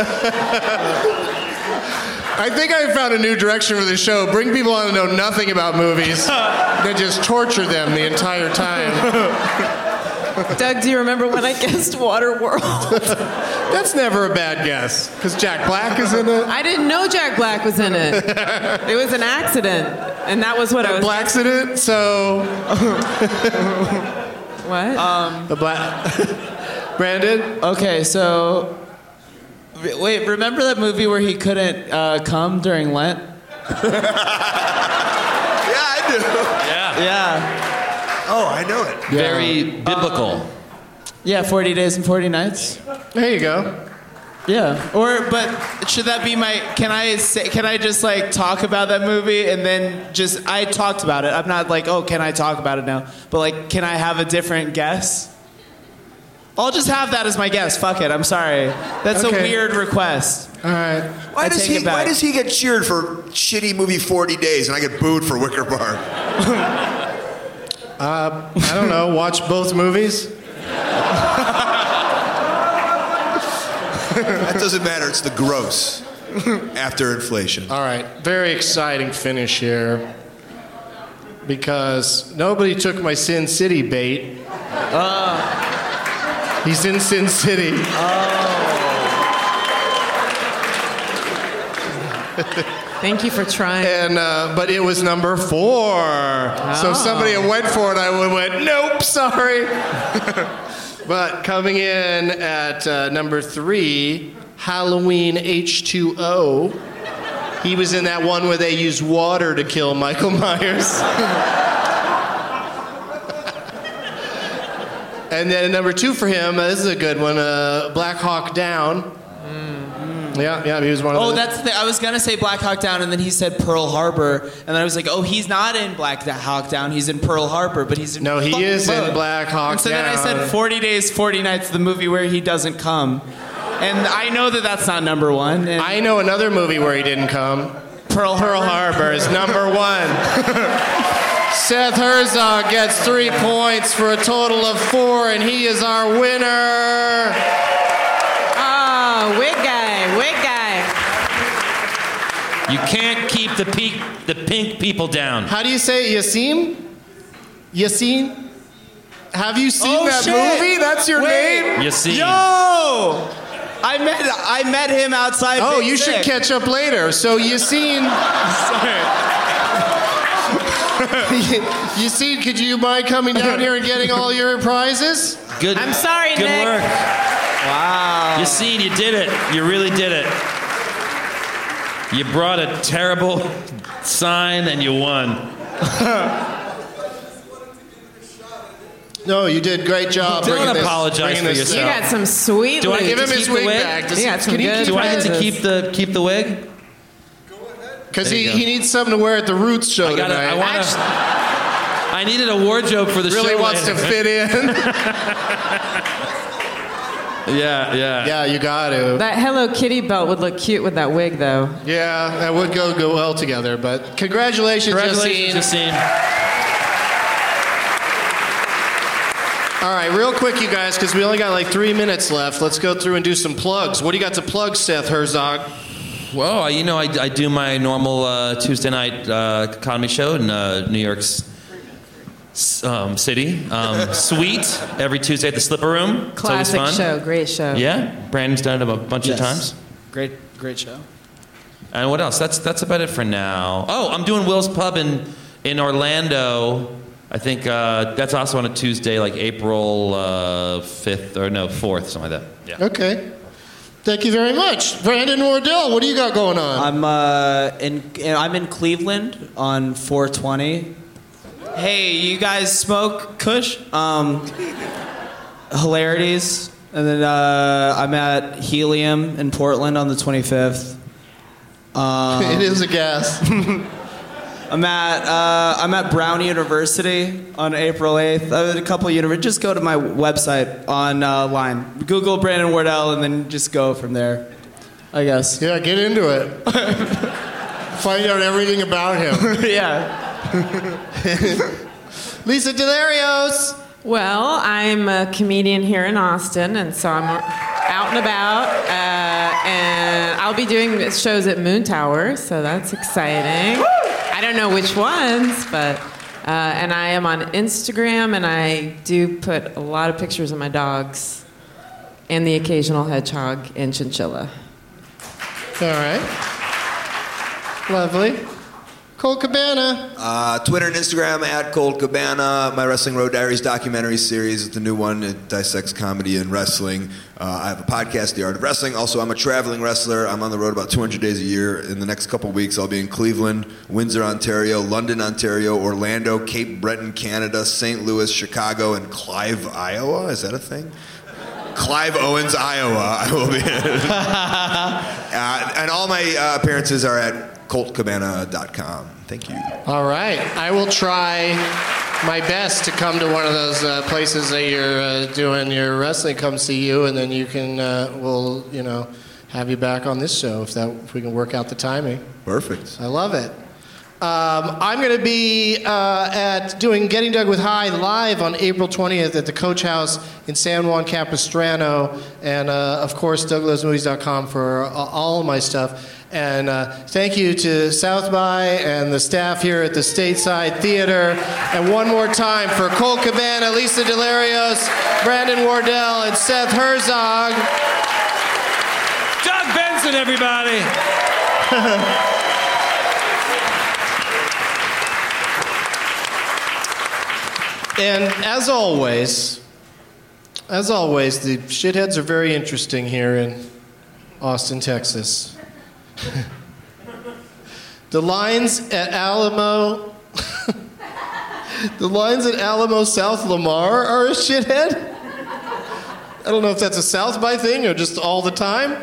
F: I think I found a new direction for the show. Bring people on to know nothing about movies, then just torture them the entire time.
M: Doug, do you remember when I guessed Waterworld?
F: That's never a bad guess, because Jack Black is in it.
M: I didn't know Jack Black was in it. It was an accident, and that was what I was.
F: Blackcident. So.
M: What?
F: The black. Brandon.
H: Okay, so. Wait, remember that movie where he couldn't come during Lent?
I: Yeah, I do.
H: Yeah.
I: Oh, I know it.
G: Very biblical.
H: Yeah, 40 Days and 40 Nights.
F: There you go.
H: Yeah. But should that be my? Can I just like talk about that movie and then just I talked about it. I'm not like, oh, can I talk about it now? But like, can I have a different guess? I'll just have that as my guess. Fuck it. I'm sorry. That's a weird request.
F: All right.
I: Why does he get cheered for shitty movie 40 Days and I get booed for Wicker Park?
F: I don't know. Watch both movies.
I: That doesn't matter. It's the gross after inflation.
F: All right. Very exciting finish here. Because nobody took my Sin City bait. He's in Sin City.
M: Thank you for trying.
F: And but it was number 4. So if somebody had went for it, I would have went, nope, sorry. But coming in at number 3, Halloween H2O. He was in that one where they used water to kill Michael Myers. And then number 2 for him, this is a good one, Black Hawk Down. Yeah, he was one of those.
H: Oh, that's the I was gonna say Black Hawk Down, and then he said Pearl Harbor, and then I was like, oh, he's not in Black Hawk Down, he's in Pearl Harbor, but he's in
F: No, he is in Black Hawk Down.
H: And so then I said 40 Days, 40 Nights, the movie where he doesn't come. And I know that that's not number 1. And
F: I know another movie where he didn't come.
H: Pearl
F: Harbor is number 1. Seth Herzog gets 3 points for a total of 4, and he is our winner.
M: Oh, wig guy.
G: You can't keep the pink people down.
F: How do you say it? Yassine? Yassine? Have you seen that
H: shit.
F: movie? That's your name?
G: Yassine.
H: Yo! I met him outside.
F: Oh,
H: Big
F: you
H: Sick.
F: should catch up later. So Yassine. Yassine, could you mind coming down here and getting all your prizes?
G: Good.
M: I'm sorry,
G: Good
M: Nick.
G: work.
H: Wow.
G: Yassine, you did it. You really did it. You brought a terrible sign and you won.
F: No, you did great job.
G: Don't apologize for yourself.
M: You got some sweet.
G: Do I
F: Give
G: get
F: him
G: to
F: his
G: keep the
F: wig
G: wig?
F: back.
M: You got some good.
G: Do I get to
M: prizes.
G: keep the wig?
F: Because
G: There
F: he
G: you go.
F: needs something to wear at the Roots show tonight.
G: I needed a wardrobe for the show.
F: Really wants to
G: later.
F: fit in.
G: Yeah.
F: Yeah, you got to.
M: That Hello Kitty belt would look cute with that wig, though.
F: Yeah, that would go well together. But congratulations,
G: Yassine.
F: All right, real quick, you guys, because we only got like 3 minutes left. Let's go through and do some plugs. What do you got to plug, Seth Herzog?
G: Well, I do my normal Tuesday night comedy show in New York's City. Sweet, every Tuesday at the Slipper Room. It's always
M: Classic
G: fun.
M: show, great show.
G: Yeah, Brandon's done it a bunch of times.
H: Great show.
G: And what else? That's about it for now. Oh, I'm doing Will's Pub in Orlando. I think that's also on a Tuesday, like April 5th or no 4th, something like that. Yeah.
F: Okay. Thank you very much, Brandon Wardell. What do you got going on?
H: I'm in Cleveland on 420. Hey, you guys smoke Kush? Hilarities. And then I'm at Helium in Portland on the 25th.
F: It is a gas.
H: I'm at Brown University on April 8th. I had a couple universities. Just go to my website online. Google Brandon Wardell and then just go from there, I guess.
F: Yeah, get into it. Find out everything about him.
H: Yeah.
F: Lisa Delarios.
M: Well, I'm a comedian here in Austin, and so I'm out and about, and I'll be doing shows at Moon Tower, so that's exciting. I don't know which ones, but and I am on Instagram, and I do put a lot of pictures of my dogs and the occasional hedgehog and chinchilla.
F: All right. Lovely. Colt Cabana.
I: Twitter and Instagram at Colt Cabana. My Wrestling Road Diaries documentary series is the new one. It dissects comedy and wrestling. I have a podcast, The Art of Wrestling. Also, I'm a traveling wrestler. I'm on the road about 200 days a year. In the next couple weeks, I'll be in Cleveland, Windsor, Ontario, London, Ontario, Orlando, Cape Breton, Canada, St. Louis, Chicago, and Clive, Iowa. Is that a thing? Clive Owens, Iowa. I will be and all my appearances are at ColtCabana.com. Thank you.
F: All right. I will try my best to come to one of those places that you're doing your wrestling. Come see you, and then you can, we'll, have you back on this show if we can work out the timing.
I: Perfect.
F: I love it. I'm going to be doing Getting Dug with High live on April 20th at the Coach House in San Juan Capistrano, and of course DougLovesMovies.com for all of my stuff. And thank you to South by and the staff here at the Stateside Theater. And one more time for Colt Cabana, Lisa Delarios, Brandon Wardell, and Seth Herzog.
G: Doug Benson, everybody.
F: And as always, the shitheads are very interesting here in Austin, Texas. The lines at Alamo South Lamar are a shithead. I don't know if that's a South by thing or just all the time.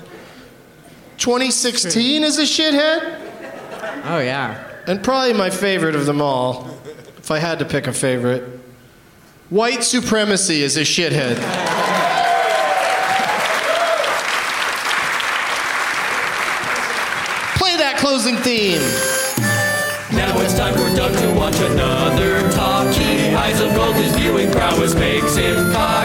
F: 2016 is a shithead.
M: Oh, yeah.
F: And probably my favorite of them all, if I had to pick a favorite, white supremacy is a shithead. Play that closing theme.
E: Now it's time for Doug to watch another talkie. Eyes of gold, his viewing prowess makes him